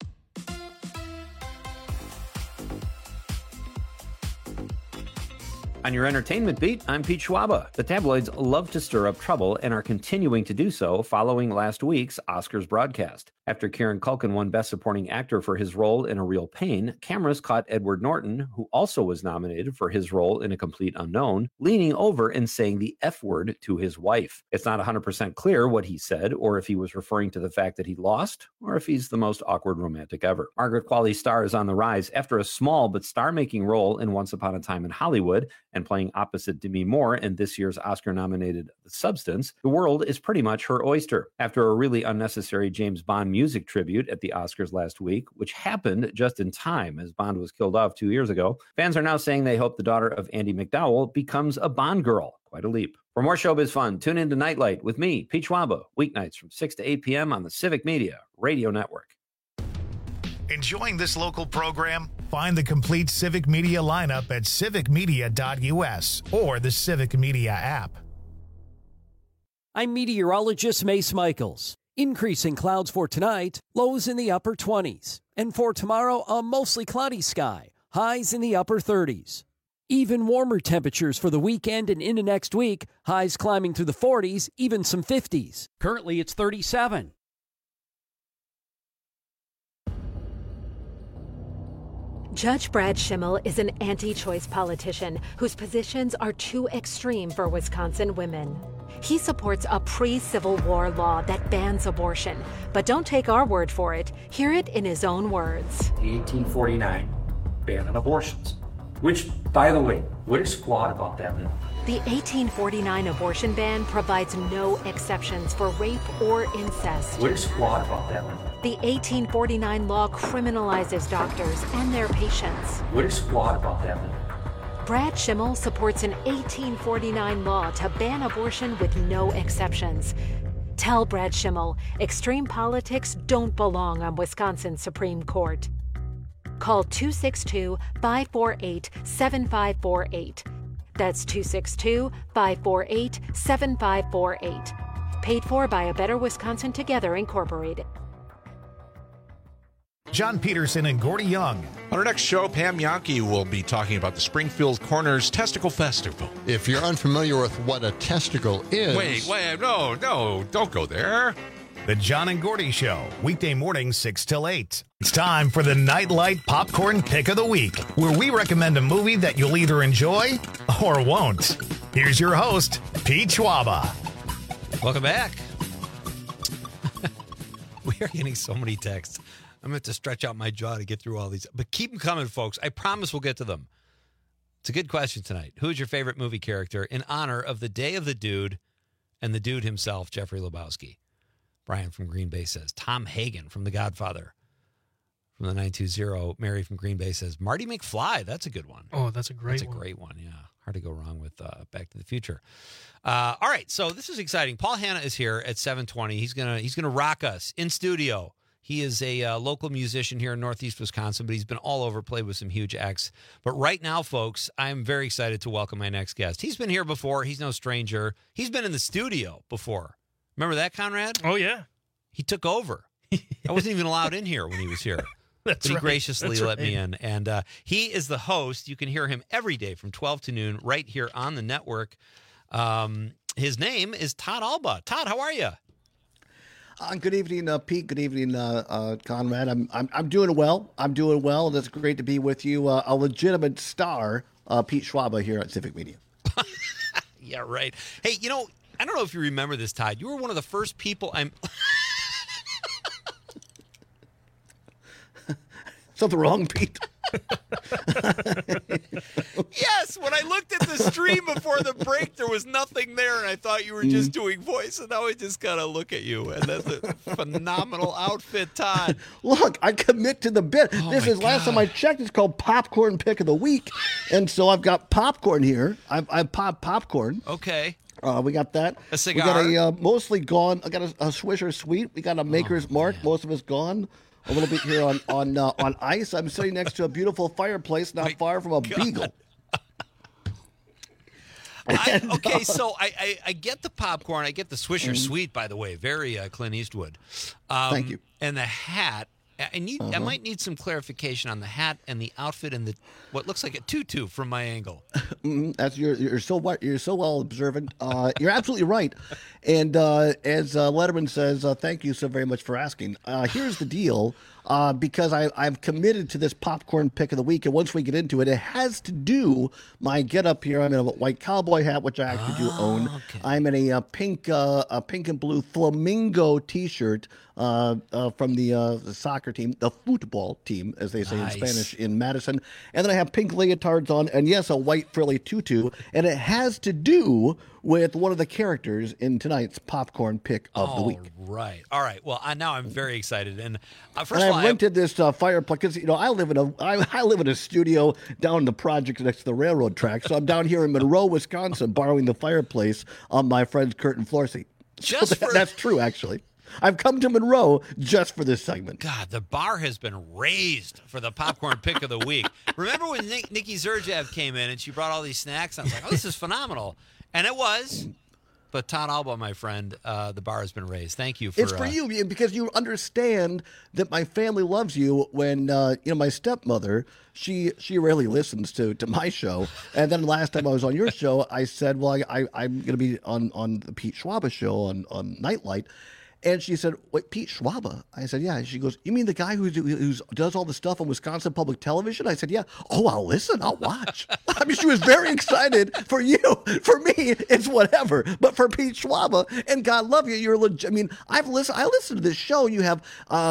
On your entertainment beat, I'm Pete Schwaba. The tabloids love to stir up trouble and are continuing to do so following last week's Oscars broadcast. After Kieran Culkin won Best Supporting Actor for his role in A Real Pain, cameras caught Edward Norton, who also was nominated for his role in A Complete Unknown, leaning over and saying the F word to his wife. It's not 100% clear what he said, or if he was referring to the fact that he lost, or if he's the most awkward romantic ever. Margaret Qualley's star is on the rise after a small but star-making role in Once Upon a Time in Hollywood, and playing opposite Demi Moore in this year's Oscar-nominated The Substance. The world is pretty much her oyster. After a really unnecessary James Bond music tribute at the Oscars last week, which happened just in time as Bond was killed off 2 years ago, fans are now saying they hope the daughter of Andy McDowell becomes a Bond girl. Quite a leap. For more showbiz fun, tune in to Nightlight with me, Pete Schwaba, weeknights from 6 to 8 p.m. on the Civic Media Radio Network. Enjoying this local program? Find the complete Civic Media lineup at civicmedia.us or the Civic Media app. I'm meteorologist Mace Michaels. Increasing clouds for tonight, lows in the upper 20s. And for tomorrow, a mostly cloudy sky, highs in the upper 30s. Even warmer temperatures for the weekend and into next week, highs climbing through the 40s, even some 50s. Currently, it's 37. Judge Brad Schimmel is an anti-choice politician whose positions are too extreme for Wisconsin women. He supports a pre-Civil War law that bans abortion. But don't take our word for it. Hear it in his own words. The 1849 ban on abortions. Which, by the way, what is flawed about that law? The 1849 abortion ban provides no exceptions for rape or incest. What is flawed about that law? The 1849 law criminalizes doctors and their patients. What is flawed about that law? Brad Schimmel supports an 1849 law to ban abortion with no exceptions. Tell Brad Schimmel extreme politics don't belong on Wisconsin's Supreme Court. Call 262-548-7548. That's 262-548-7548. Paid for by A Better Wisconsin Together, Incorporated. John Peterson and Gordy Young. On our next show, Pam Yankee will be talking about the Springfield Corners Testicle Festival. If you're unfamiliar with what a testicle is... Wait, no, don't go there. The John and Gordy Show, weekday mornings 6 till 8. It's time for the Nightlight Popcorn Pick of the Week, where we recommend a movie that you'll either enjoy or won't. Here's your host, Pete Schwaba. Welcome back. We are getting so many texts. I'm going to have to stretch out my jaw to get through all these. But keep them coming, folks. I promise we'll get to them. It's a good question tonight. Who's your favorite movie character in honor of the Day of the Dude and the dude himself, Jeffrey Lebowski? Brian from Green Bay says Tom Hagen from The Godfather. From the 920, Mary from Green Bay says Marty McFly. That's a good one. Oh, that's a great one. That's a great one, yeah. Hard to go wrong with Back to the Future. All right, so this is exciting. Paul Hanna is here at 7:20. He's gonna rock us in studio. He is a local musician here in Northeast Wisconsin, but he's been all over, played with some huge acts. But right now, folks, I'm very excited to welcome my next guest. He's been here before. He's no stranger. He's been in the studio before. Remember that, Conrad? Oh, yeah. He took over. I wasn't even allowed in here when he was here. That's but he right. graciously That's let right. me in. And he is the host. You can hear him every day from 12 to noon right here on the network. His name is Todd Alba. Todd, how are you? Good evening, Pete. Good evening, Conrad. I'm doing well. I'm doing well. It's great to be with you. A legitimate star, Pete Schwaba here at Civic Media. Yeah, right. Hey, I don't know if you remember this, Todd. You were one of the first people Something wrong, Pete? Yes, when I looked at the stream before the break, there was nothing there, and I thought you were just doing voice, and now I just got to look at you, and that's a phenomenal outfit, Todd. Look, I commit to the bit. This is last time I checked. It's called Popcorn Pick of the Week, and so I've got popcorn here. I've popped popcorn. Okay. We got that. A cigar. We got a mostly gone. I got a Swisher Sweet. We got a Maker's Mark. Man. Most of it's gone. A little bit here on ice. I'm sitting next to a beautiful fireplace not far from a beagle. Okay, so I get the popcorn. I get the Swisher Sweet, by the way. Very Clint Eastwood. Thank you. And the hat. I might need some clarification on the hat and the outfit and what looks like a tutu from my angle. That's you're so well observant. You're absolutely right. And as Letterman says, thank you so very much for asking. Here's the deal. Because I've committed to this popcorn pick of the week, and once we get into it, it has to do my get up here. I'm in a white cowboy hat, which I actually do own. Okay. I'm in a pink and blue flamingo T-shirt from the soccer team, the football team, as they say in Spanish in Madison. And then I have pink leotards on, and yes, a white frilly tutu, and it has to do with one of the characters in tonight's popcorn pick of the week. Right. All right. Well, now I'm very excited. And first and of all, I rented this fireplace because I live in a studio down in the project next to the railroad track. So I'm down here in Monroe, Wisconsin, borrowing the fireplace on my friends Kurt and Florsey. That's true, actually. I've come to Monroe just for this segment. God, the bar has been raised for the popcorn pick of the week. Remember when Nikki Zerjev came in and she brought all these snacks? I was like, oh, this is phenomenal. And it was. But Todd Alba, my friend, the bar has been raised. Thank you for It's for you because you understand that my family loves you when my stepmother, she rarely listens to my show. And then last time I was on your show, I said, well, I'm going to be on the Pete Schwaba show on Nightlight. And she said, wait, Pete Schwaba? I said, yeah. She goes, you mean the guy who does all the stuff on Wisconsin Public Television? I said, yeah. Oh, I'll listen. I'll watch. I mean, she was very excited for you. For me, it's whatever. But for Pete Schwaba, and God love you, you're legit. I mean, I listen to this show. You have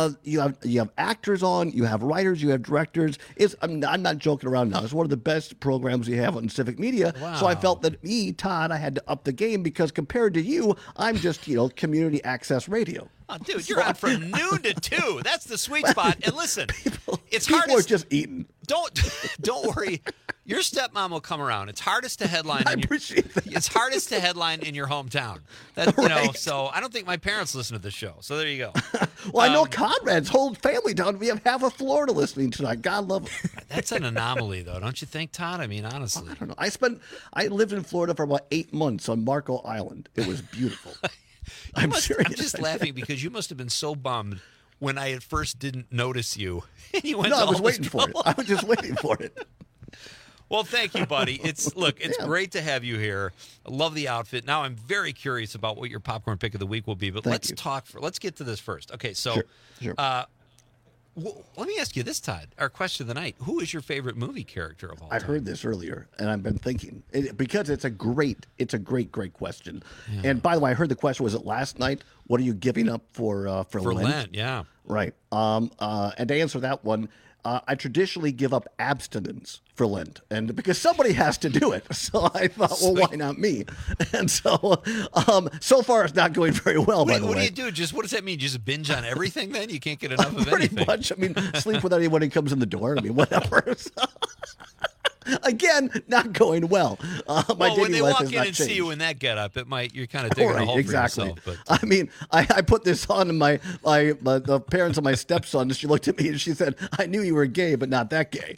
actors on, you have writers, you have directors. I'm not joking around now. It's one of the best programs we have on Civic Media. Wow. So I felt that Todd, I had to up the game because compared to you, I'm just, community access radio. Oh, dude, you're on from noon to 2. That's the sweet spot. And listen, it's hard. People are just eating. Don't worry. Your stepmom will come around. It's hardest to headline. It's hardest to headline in your hometown. So I don't think my parents listen to the show. So there you go. Well, I know Conrad's whole family down. We have half of Florida listening tonight. God love them. That's an anomaly, though, don't you think, Todd? I mean, honestly. I don't know. I lived in Florida for about 8 months on Marco Island. It was beautiful. I'm serious. I'm just laughing because you must have been so bummed when I at first didn't notice you. I was waiting for it. I was just waiting for it. Well, thank you, buddy. It's great to have you here. I love the outfit. Now I'm very curious about what your popcorn pick of the week will be. But let's get to this first. Okay, so sure. Well, let me ask you this, Todd. Our question of the night: who is your favorite movie character of all I time? heard this earlier, and I've been thinking because it's a great question. Yeah. And by the way, I heard the question was it last night? What are you giving up for Lent? Yeah, right. And to answer that one, I traditionally give up abstinence for Lent, and because somebody has to do it, so I thought, well, why not me? And so, so far it's not going very well. By the way, what do you do? Just what does that mean? Just binge on everything? Then you can't get enough of pretty anything. much. I mean, sleep with anyone who comes in the door. I mean, whatever. So, again, not going well. My when they life walk has in not and changed. see you in that getup, you're kind of digging a hole exactly. for yourself. But I mean, I put this on the parents of my stepson. She looked at me and she said, "I knew you were gay, but not that gay."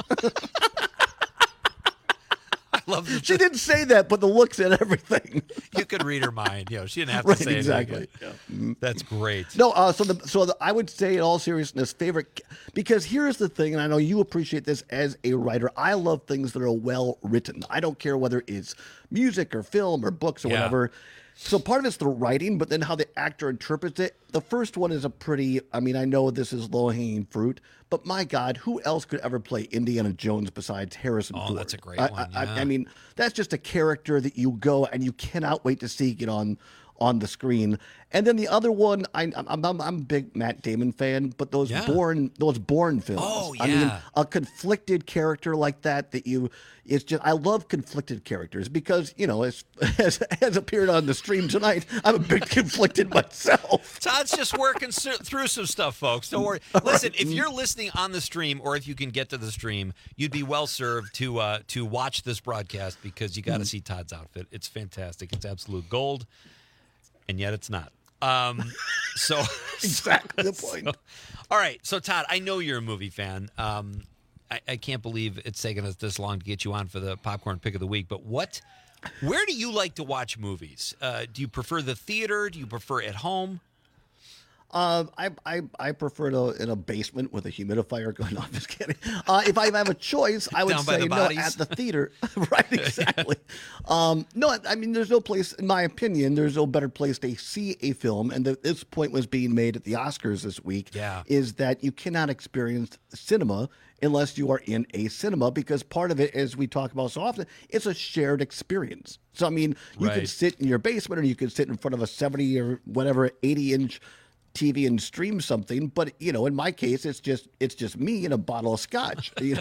I love that. She didn't say that, but the looks and everything. You could read her mind. She didn't have to say exactly. anything. Yeah. Mm-hmm. That's great. No, I would say, in all seriousness, favorite, because here's the thing, and I know you appreciate this as a writer. I love things that are well written. I don't care whether it's music or film or books or whatever. So part of it's the writing, but then how the actor interprets it. The first one is I know this is low-hanging fruit, but my God, who else could ever play Indiana Jones besides Harrison Ford? Oh, that's a great one. I mean, that's just a character that you go and you cannot wait to see get on the screen. And then the other one, I'm a big Matt Damon fan, but those Bourne films. Oh, yeah. I mean, a conflicted character like that I love conflicted characters because, as appeared on the stream tonight, I'm a bit conflicted myself. Todd's just working through some stuff, folks. Don't worry. Listen, if you're listening on the stream or if you can get to the stream, you'd be well served to watch this broadcast because you got to see Todd's outfit. It's fantastic. It's absolute gold. And yet it's not. Exactly the point. All right. So, Todd, I know you're a movie fan. I can't believe it's taken us this long to get you on for the popcorn pick of the week. But where do you like to watch movies? Do you prefer the theater? Do you prefer at home? I prefer in a basement with a humidifier going on. Just kidding. If I have a choice, I would say no at the theater. Right, exactly. No, I mean, there's no place, in my opinion, there's no better place to see a film. And this point was being made at the Oscars this week. Yeah. Is that you cannot experience cinema unless you are in a cinema, because part of it, as we talk about so often, it's a shared experience. So, I mean, you could sit in your basement or you could sit in front of a 70 or whatever 80-inch TV and stream something, but in my case, it's just me and a bottle of scotch, but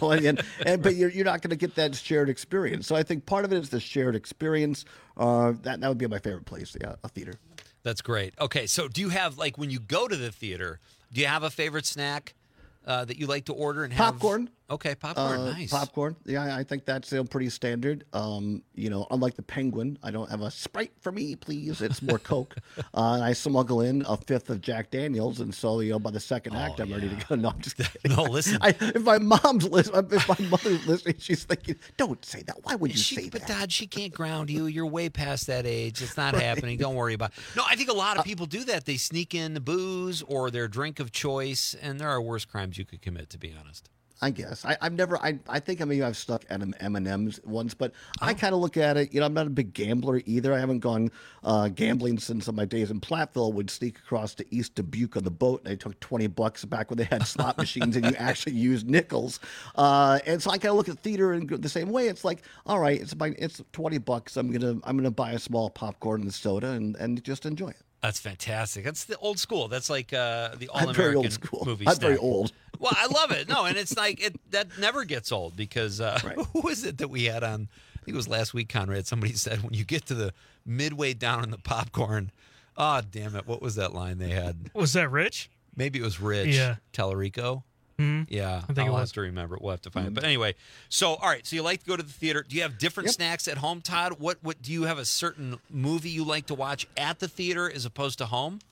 you're not going to get that shared experience. So I think part of it is the shared experience. That would be my favorite place, a theater. That's great. Okay, so do you have, like, when you go to the theater, do you have a favorite snack that you like to order and have? Popcorn. Okay, popcorn, nice. Popcorn. Yeah, I think that's pretty standard. Unlike the Penguin, I don't have a Sprite for me, please. It's more Coke. And I smuggle in a fifth of Jack Daniels, and so by the second act, I'm ready to go. No, I'm just kidding. No, listen. If my mother's listening, she's thinking, "Don't say that. Why would you say that?" But Dad, she can't ground you. You're way past that age. It's not happening. Don't worry about it. No, I think a lot of people do that. They sneak in the booze or their drink of choice, and there are worse crimes you could commit, to be honest. I guess I've never. I think I've stuck at M&Ms once, but I kind of look at it. I'm not a big gambler either. I haven't gone gambling since my days in Platteville. Would sneak across to East Dubuque on the boat, and I took $20 back when they had slot machines and you actually used nickels. And so I kind of look at theater and go the same way. It's like, all right, it's $20. I'm gonna buy a small popcorn and soda and just enjoy it. That's fantastic. That's the old school. That's like the all-American I'm very old school. movie I'm snack. very old. Well, I love it. No, and it's like that never gets old because who is it that we had on? I think it was last week, Conrad. Somebody said when you get to the midway down in the popcorn, oh, damn it. What was that line they had? Was that Rich? Maybe it was Rich. Yeah. Tellerico. Yeah, I think I'll have to remember. We'll have to find it. But anyway, so all right. So you like to go to the theater. Do you have different snacks at home, Todd? What do you have a certain movie you like to watch at the theater as opposed to home?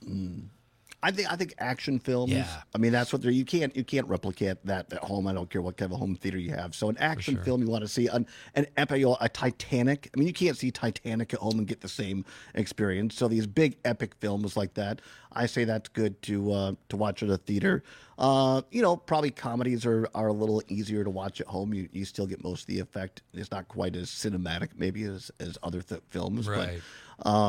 I think action films. Yeah. I mean, that's what you can't replicate that at home. I don't care what kind of home theater you have. So an action film you want to see an epic, a Titanic. I mean, you can't see Titanic at home and get the same experience. So these big epic films like that, I say that's good to watch at a theater. Probably comedies are a little easier to watch at home. You still get most of the effect. It's not quite as cinematic maybe as other films. Right. But,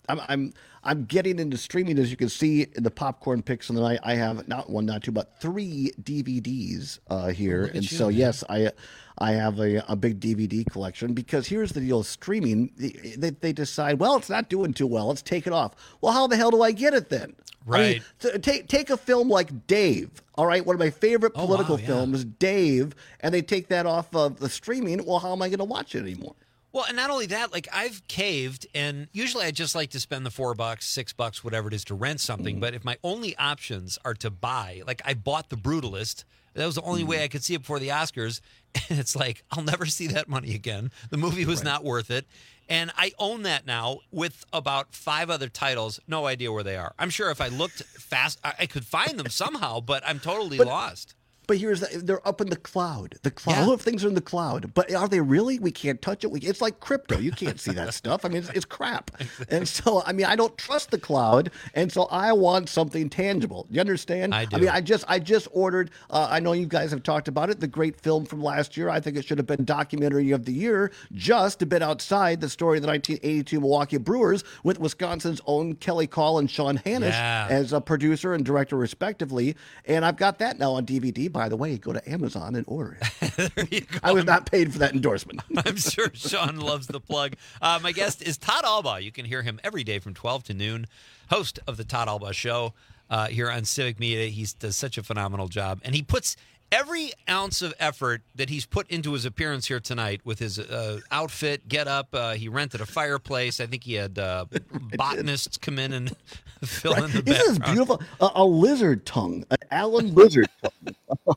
I'm getting into streaming, as you can see in the popcorn picks of the night. I have not one, not two, but 3 DVDs here, and so yes, I have a big DVD collection, because here's the deal: streaming, they decide, well, it's not doing too well, let's take it off. Well, how the hell do I get it then? Right. I mean, take a film like Dave. All right, one of my favorite political films, Dave, and they take that off of the streaming. Well, how am I going to watch it anymore? Well, and not only that, like, I've caved, and usually I just like to spend the $4, $6, whatever it is, to rent something. But if my only options are to buy, like, I bought The Brutalist. That was the only way I could see it before the Oscars. And it's like, I'll never see that money again. The movie was not worth it. And I own that now with about 5 other titles. No idea where they are. I'm sure if I looked fast, I could find them somehow, but I'm totally lost. But they're up in the cloud. The cloud. All of things are in the cloud. But are they really? We can't touch it. It's like crypto. You can't see that stuff. I mean, it's crap. And so, I mean, I don't trust the cloud. And so I want something tangible. You understand? I do. I mean, I just ordered, I know you guys have talked about it, the great film from last year. I think it should have been documentary of the year, just a bit outside the story of the 1982 Milwaukee Brewers, with Wisconsin's own Kelly Call and Sean Hannish as a producer and director, respectively. And I've got that now on DVD. By the way, go to Amazon and order it. I was not paid for that endorsement. I'm sure Sean loves the plug. My guest is Todd Alba. You can hear him every day from 12 to noon, host of the Todd Alba Show here on Civic Media. He does such a phenomenal job, and he puts every ounce of effort that he's put into his appearance here tonight with his outfit, get up. He rented a fireplace. I think he had botanists come in and fill in the background. Isn't this beautiful? A lizard tongue, an Allen lizard tongue.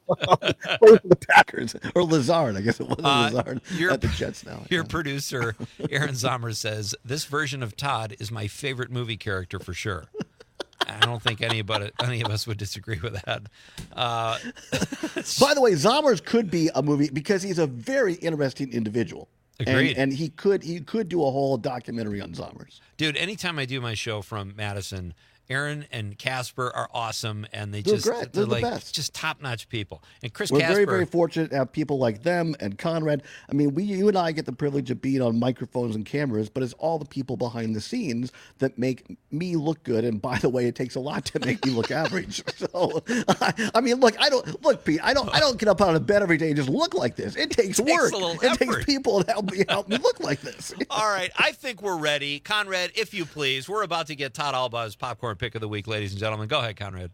Play for the Packers, or Lazard, I guess it was Lazard at the Jets now. Your producer, Aaron Zomer, says, this version of Todd is my favorite movie character for sure. I don't think any of us would disagree with that. By the way, Zomers could be a movie, because he's a very interesting individual. Agreed. And he could do a whole documentary on Zomers. Dude, anytime I do my show from Madison, Aaron and Casper are awesome, and they're great. They're like the best. Just top-notch people. And Chris We're Casper, very, very fortunate to have people like them and Conrad. I mean, you and I get the privilege of being on microphones and cameras, but it's all the people behind the scenes that make me look good. And by the way, it takes a lot to make me look average. So, I mean, look, Pete, I don't get up out of bed every day and just look like this. It takes work. It takes people to help me look like this. All right, I think we're ready. Conrad, if you please, we're about to get Todd Alba's popcorn pick of the week, ladies and gentlemen. Go ahead, Conrad.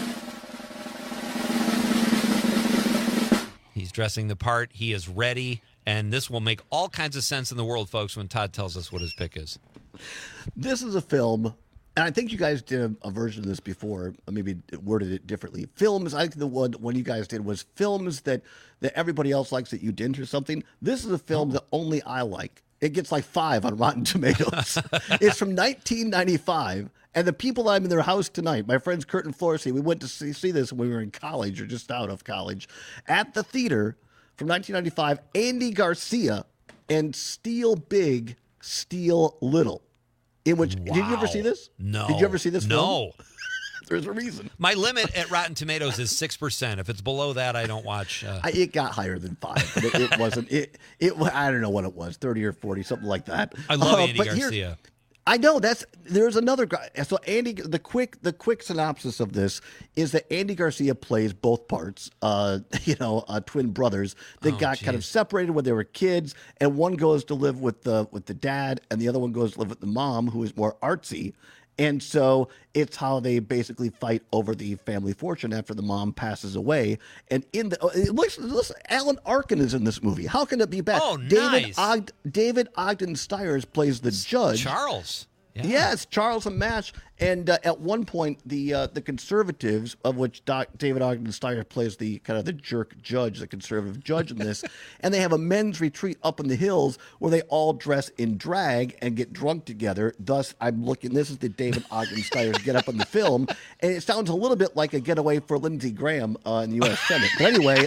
He's dressing the part. He is ready. And this will make all kinds of sense in the world, folks, when Todd tells us what his pick is. This is a film, and I think you guys did a version of this before, maybe worded it differently. Films, I think the one you guys did was films that everybody else likes that you didn't, or something. This is a film that only I like. It gets like 5 on Rotten Tomatoes. It's from 1995. And the people I'm in their house tonight, my friends Kurt and Florcy, we went to see this when we were in college, or just out of college, at the theater from 1995, Andy Garcia and Steal Big, Steal Little. In which, did you ever see this? No. Did you ever see this film? No. There's a reason. My limit at Rotten Tomatoes is 6%. If it's below that, I don't watch. It got higher than 5, but it wasn't. It I don't know what it was, 30 or 40, something like that. I love Andy Garcia. I know there's another guy. So Andy, the quick synopsis of this is that Andy Garcia plays both parts. Twin brothers. They got kind of separated when they were kids, and one goes to live with the dad, and the other one goes to live with the mom, who is more artsy. And so it's how they basically fight over the family fortune after the mom passes away. And listen, Alan Arkin is in this movie. How can it be bad? Oh, nice. David Ogden Stiers plays the judge. Charles. Yeah. Yes, Charles and Mash. And at one point, the conservatives, of which David Ogden Stiers plays the kind of the jerk judge, the conservative judge in this, and they have a men's retreat up in the hills where they all dress in drag and get drunk together. Thus, this is the David Ogden Stiers get up in the film, and it sounds a little bit like a getaway for Lindsey Graham in the U.S. Senate. But anyway,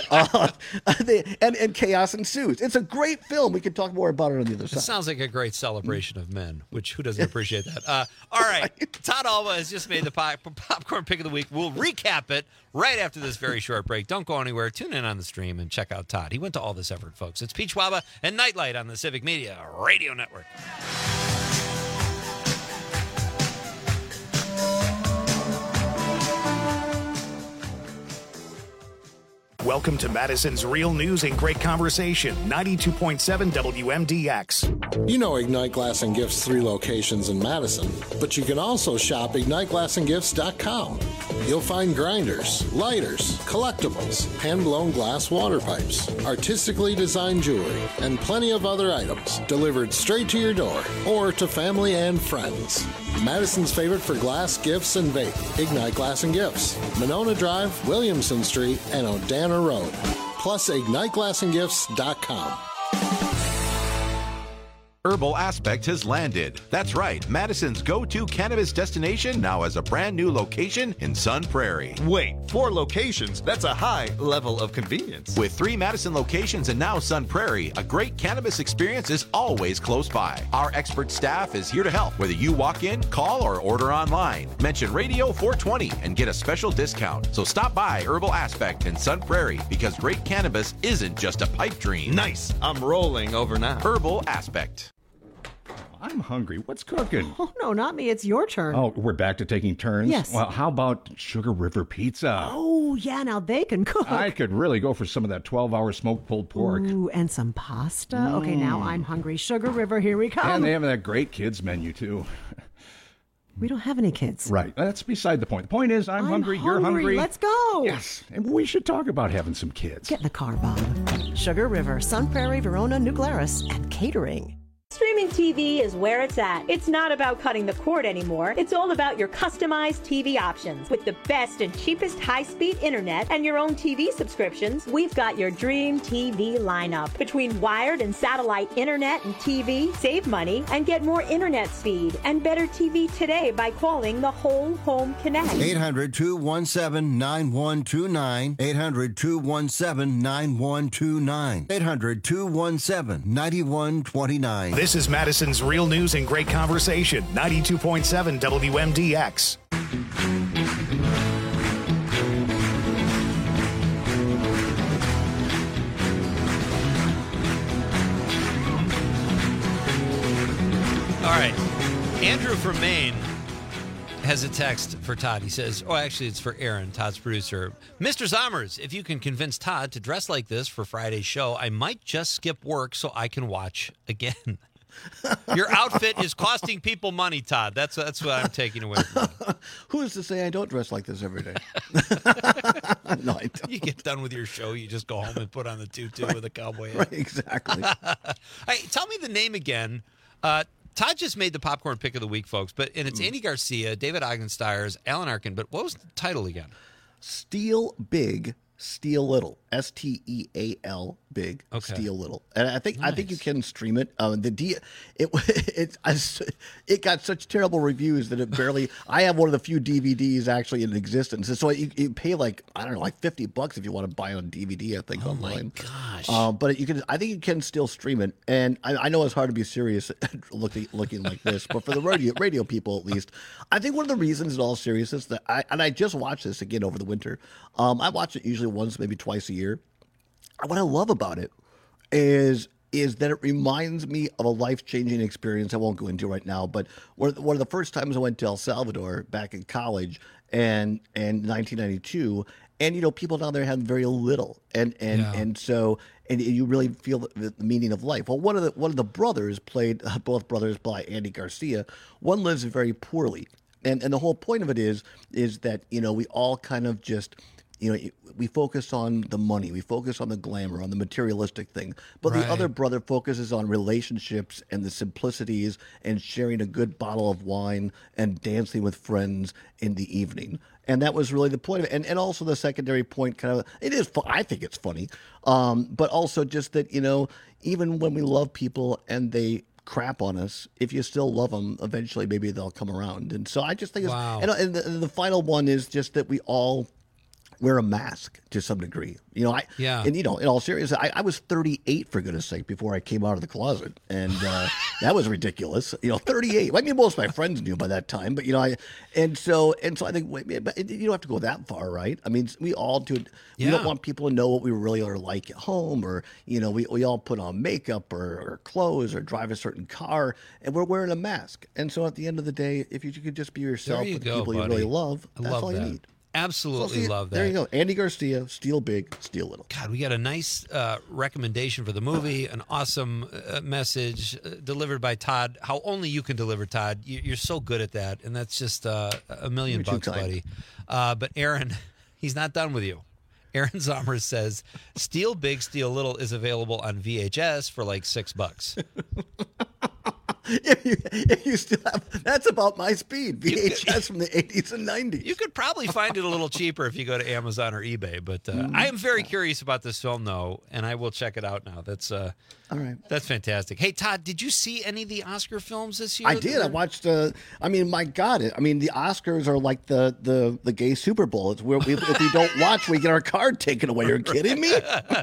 and chaos ensues. It's a great film. We can talk more about it on the other side. It sounds like a great celebration of men, which who doesn't appreciate that? All right, Todd Alba has just made the popcorn pick of the week. We'll recap it right after this very short break. Don't go anywhere. Tune in on the stream and check out Todd. He went to all this effort, folks. It's Pete Schwaba and Nightlight on the Civic Media Radio Network. Welcome to Madison's Real News and Great Conversation, 92.7 WMDX. You know Ignite Glass and Gifts 3 locations in Madison, but you can also shop IgniteGlassandGifts.com. You'll find grinders, lighters, collectibles, hand-blown glass water pipes, artistically designed jewelry, and plenty of other items delivered straight to your door or to family and friends. Madison's favorite for glass, gifts, and vape. Ignite Glass and Gifts. Monona Drive, Williamson Street, and O'Dana Road. Plus, IgniteGlassandGifts.com. Herbal Aspect has landed. That's right, Madison's go-to cannabis destination now has a brand new location in Sun Prairie. Wait, 4 locations? That's a high level of convenience. With 3 Madison locations and now Sun Prairie, a great cannabis experience is always close by. Our expert staff is here to help, whether you walk in, call, or order online. Mention Radio 420 and get a special discount. So stop by Herbal Aspect in Sun Prairie, because great cannabis isn't just a pipe dream. Nice. I'm rolling over now. Herbal Aspect. I'm hungry. What's cooking? Oh, no, not me. It's your turn. Oh, we're back to taking turns? Yes. Well, how about Sugar River Pizza? Oh, yeah, now they can cook. I could really go for some of that 12-hour smoked pulled pork. Ooh, and some pasta. Okay, now I'm hungry. Sugar River, here we come. And they have that great kids menu, too. We don't have any kids. Right. That's beside the point. The point is, I'm hungry, you're hungry. Let's go. Yes. And we should talk about having some kids. Get in the car, Bob. Sugar River, Sun Prairie, Verona, New Glarus, and catering. Streaming TV is where it's at. It's not about cutting the cord anymore. It's all about your customized TV options. With the best and cheapest high-speed internet and your own TV subscriptions, we've got your dream TV lineup. Between wired and satellite internet and TV, save money and get more internet speed and better TV today by calling the Whole Home Connect. 800-217-9129. 800-217-9129. 800-217-9129. This is Madison's Real News and Great Conversation, 92.7 WMDX. All right. Andrew from Maine has a text for Todd. He says, actually, it's for Aaron, Todd's producer. Mr. Zommers, if you can convince Todd to dress like this for Friday's show, I might just skip work so I can watch again. Your outfit is costing people money, Todd. That's what I'm taking away from you. Who is to say I don't dress like this every day? No, I don't. You get done with your show, you just go home and put on the tutu with a cowboy hat. Right, exactly. Hey, tell me the name again. Todd just made the popcorn pick of the week, folks, and it's Andy Garcia, David Ogdenstiers, Alan Arkin, but what was the title again? Steal Big, Steal Little. STEAL Big, Okay. Steal Little. And I think you can stream it. It got such terrible reviews that it barely. I have one of the few DVDs actually in existence. And so you pay like $50 if you want to buy it on DVD. I think online. Oh my gosh! But you can. I think you can still stream it. And I know it's hard to be serious looking like this, but for the radio people at least, I think one of the reasons in all seriousness that I just watched this again over the winter. I watch it usually once, maybe twice a year. What I love about it is that it reminds me of a life-changing experience I won't go into right now, but one of the first times I went to El Salvador back in college and 1992, and people down there had very little, and you really feel the meaning of life. Well, one of the brothers played, both brothers by Andy Garcia. One lives very poorly, and the whole point of it is that we all kind of just. We focus on the money, we focus on the glamour, on the materialistic thing. But the other brother focuses on relationships and the simplicities and sharing a good bottle of wine and dancing with friends in the evening. And that was really the point of it. And also the secondary point it is, I think it's funny. But also just that, even when we love people and they crap on us, if you still love them, eventually maybe they'll come around. And so I just think and the final one is just that we all wear a mask to some degree. In all seriousness, I was 38 for goodness sake before I came out of the closet, and that was ridiculous. 38. I mean, most of my friends knew by that time, but so I think but you don't have to go that far, right? I mean, we all do. We don't want people to know what we really are like at home, or we all put on makeup or clothes or drive a certain car, and we're wearing a mask. And so at the end of the day, if you could just be yourself with the people you really love, that's all you need. Absolutely love that. There you go. Andy Garcia, steal big, steal little. God, we got a nice recommendation for the movie, an awesome message delivered by Todd. How only you can deliver, Todd. You're so good at that, and that's just $1 million bucks, buddy. But Aaron, he's not done with you. Aaron Zomers says, Steal Big, Steal Little is available on VHS for like $6. If you still have, that's about my speed. VHS from the 80s and 90s. You could probably find it a little cheaper if you go to Amazon or eBay. But I am very curious about this film, though, and I will check it out now. That's all right. That's fantastic. Hey, Todd, did you see any of the Oscar films this year? I did. I watched. My God. The Oscars are like the gay Super Bowl. It's where if we don't watch, we get our card taken away. You're kidding me?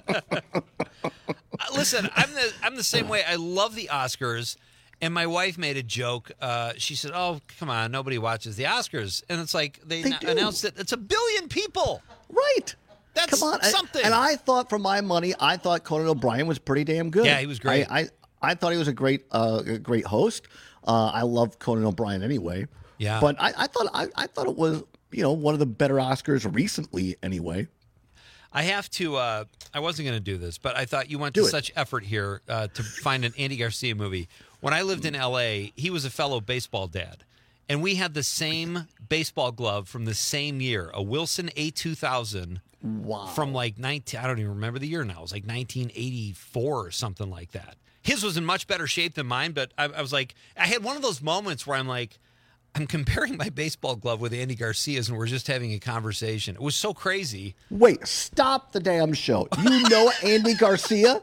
Listen, I'm the same way. I love the Oscars. And my wife made a joke. She said, "Oh, come on, nobody watches the Oscars." And it's like they announced that it's 1 billion people. Right. That's come on. something. And I thought, for my money, Conan O'Brien was pretty damn good. Yeah, he was great. I thought he was a great host. I love Conan O'Brien anyway. Yeah. But I thought it was one of the better Oscars recently anyway. I have to. I wasn't going to do this, but I thought you went to such effort here to find an Andy Garcia movie. When I lived in L.A., he was a fellow baseball dad, and we had the same baseball glove from the same year, a Wilson A2000. Wow. From like I don't even remember the year now. It was like 1984 or something like that. His was in much better shape than mine, but I was like, I had one of those moments where I'm like, I'm comparing my baseball glove with Andy Garcia's, and we're just having a conversation. It was so crazy. Wait, stop the damn show. You know Andy Garcia?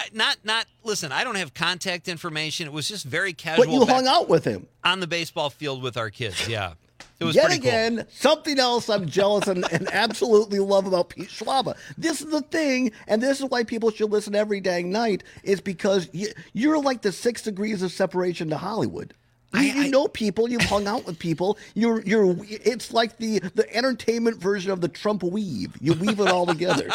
Listen, I don't have contact information. It was just very casual. But you hung out with him. On the baseball field with our kids, yeah. It was Yet pretty again, cool. Something else I'm jealous and absolutely love about Pete Schwaba. This is the thing, and this is why people should listen every dang night, is because you're like the 6 degrees of separation to Hollywood. You know people. You've hung out with people. It's like the entertainment version of the Trump weave. You weave it all together.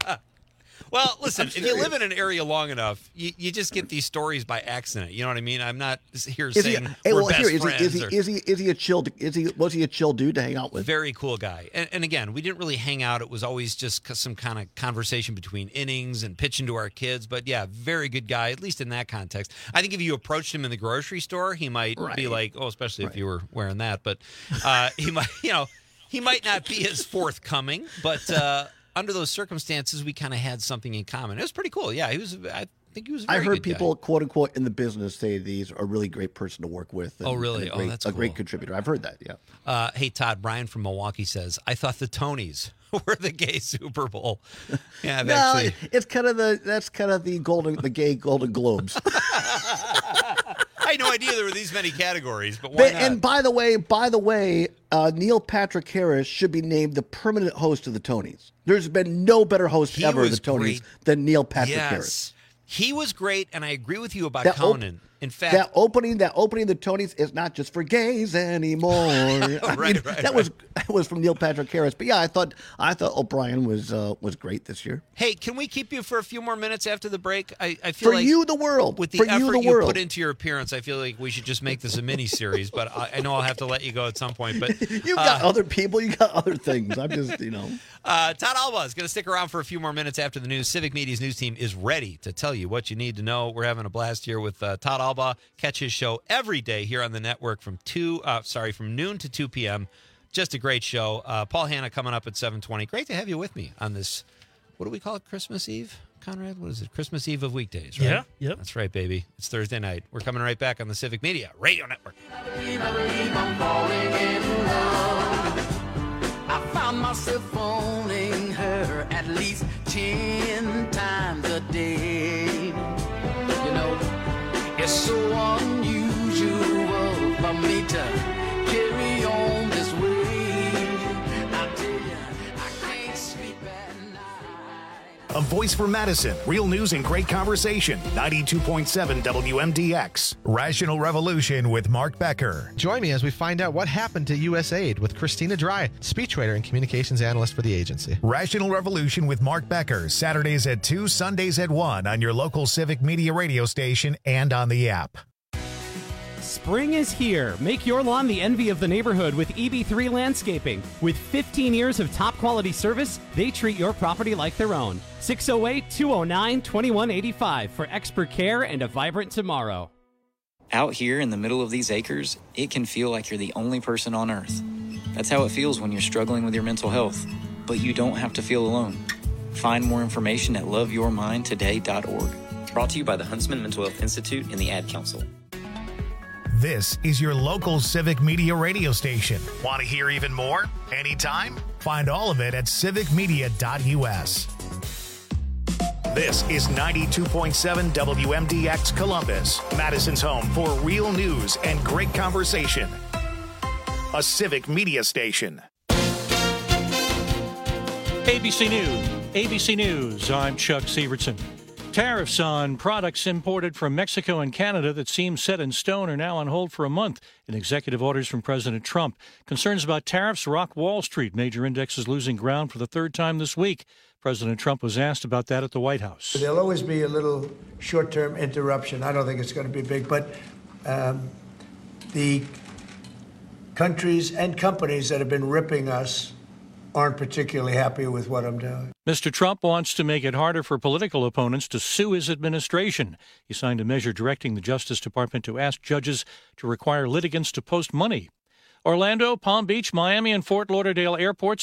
Well, listen, if you live in an area long enough, you just get these stories by accident. You know what I mean? I'm not here saying we're best friends. Is he a chill? Was he a chill dude to hang out with? Very cool guy. And again, we didn't really hang out. It was always just some kind of conversation between innings and pitching to our kids. But yeah, very good guy, at least in that context. I think if you approached him in the grocery store, he might be like, especially if you were wearing that. But he might not be as forthcoming. But under those circumstances, we kind of had something in common. It was pretty cool. Yeah, I think he was a very I heard good people, guy. quote unquote, in the business say he's a really great person to work with. Oh, really? And That's cool. A great contributor. I've heard that, yeah. Hey, Todd, Brian from Milwaukee says, I thought the Tonys were the gay Super Bowl. Yeah, it's kind of the gay Golden Globes. I had no idea there were these many categories, but why not? And by the way, Neil Patrick Harris should be named the permanent host of the Tonys. There's been no better host ever of the Tonys than Neil Patrick Harris. He was great, and I agree with you about Conan. In fact, that opening of the Tonys is not just for gays anymore. That was from Neil Patrick Harris. But yeah, I thought O'Brien was great this year. Hey, can we keep you for a few more minutes after the break? I feel for like you, the world. With the effort you put into your appearance, I feel like we should just make this a mini series. But I know I'll have to let you go at some point. But you've got other people, you got other things. I'm just Todd Alba is going to stick around for a few more minutes after the news. Civic Media's news team is ready to tell you what you need to know. We're having a blast here with Todd Alba. Catch his show every day here on the network from noon to 2 p.m. Just a great show. Paul Hanna coming up at 7:20. Great to have you with me on this. What do we call it? Christmas Eve, Conrad? What is it? Christmas Eve of weekdays, right? Yeah. Yep. That's right, baby. It's Thursday night. We're coming right back on the Civic Media Radio Network. I found myself phoning her at least 10 times a day. It's so unusual for me to carry on this way. I tell you, I can't sleep at night. A voice for Madison. Real news and great conversation. 92.7 WMDX. Rational Revolution with Mark Becker. Join me as we find out what happened to USAID with Christina Dry, speechwriter and communications analyst for the agency. Rational Revolution with Mark Becker. Saturdays at 2, Sundays at 1 on your local Civic Media radio station and on the app. Spring is here. Make your lawn the envy of the neighborhood with EB3 Landscaping. With 15 years of top quality service, they treat your property like their own. 608-209-2185 for expert care and a vibrant tomorrow. Out here in the middle of these acres, it can feel like you're the only person on earth. That's how it feels when you're struggling with your mental health. But you don't have to feel alone. Find more information at loveyourmindtoday.org. Brought to you by the Huntsman Mental Health Institute and the Ad Council. This is your local Civic Media radio station. Want to hear even more? Anytime? Find all of it at civicmedia.us. This is 92.7 WMDX Columbus, Madison's home for real news and great conversation. A Civic Media station. ABC News. I'm Chuck Severson. Tariffs on products imported from Mexico and Canada that seem set in stone are now on hold for a month in executive orders from President Trump. Concerns about tariffs rock Wall Street. Major indexes losing ground for the third time this week. President Trump was asked about that at the White House. There'll always be a little short-term interruption. I don't think it's going to be big, but the countries and companies that have been ripping us aren't particularly happy with what I'm doing. Mr. Trump wants to make it harder for political opponents to sue his administration. He signed a measure directing the Justice Department to ask judges to require litigants to post money. Orlando, Palm Beach, Miami, and Fort Lauderdale airports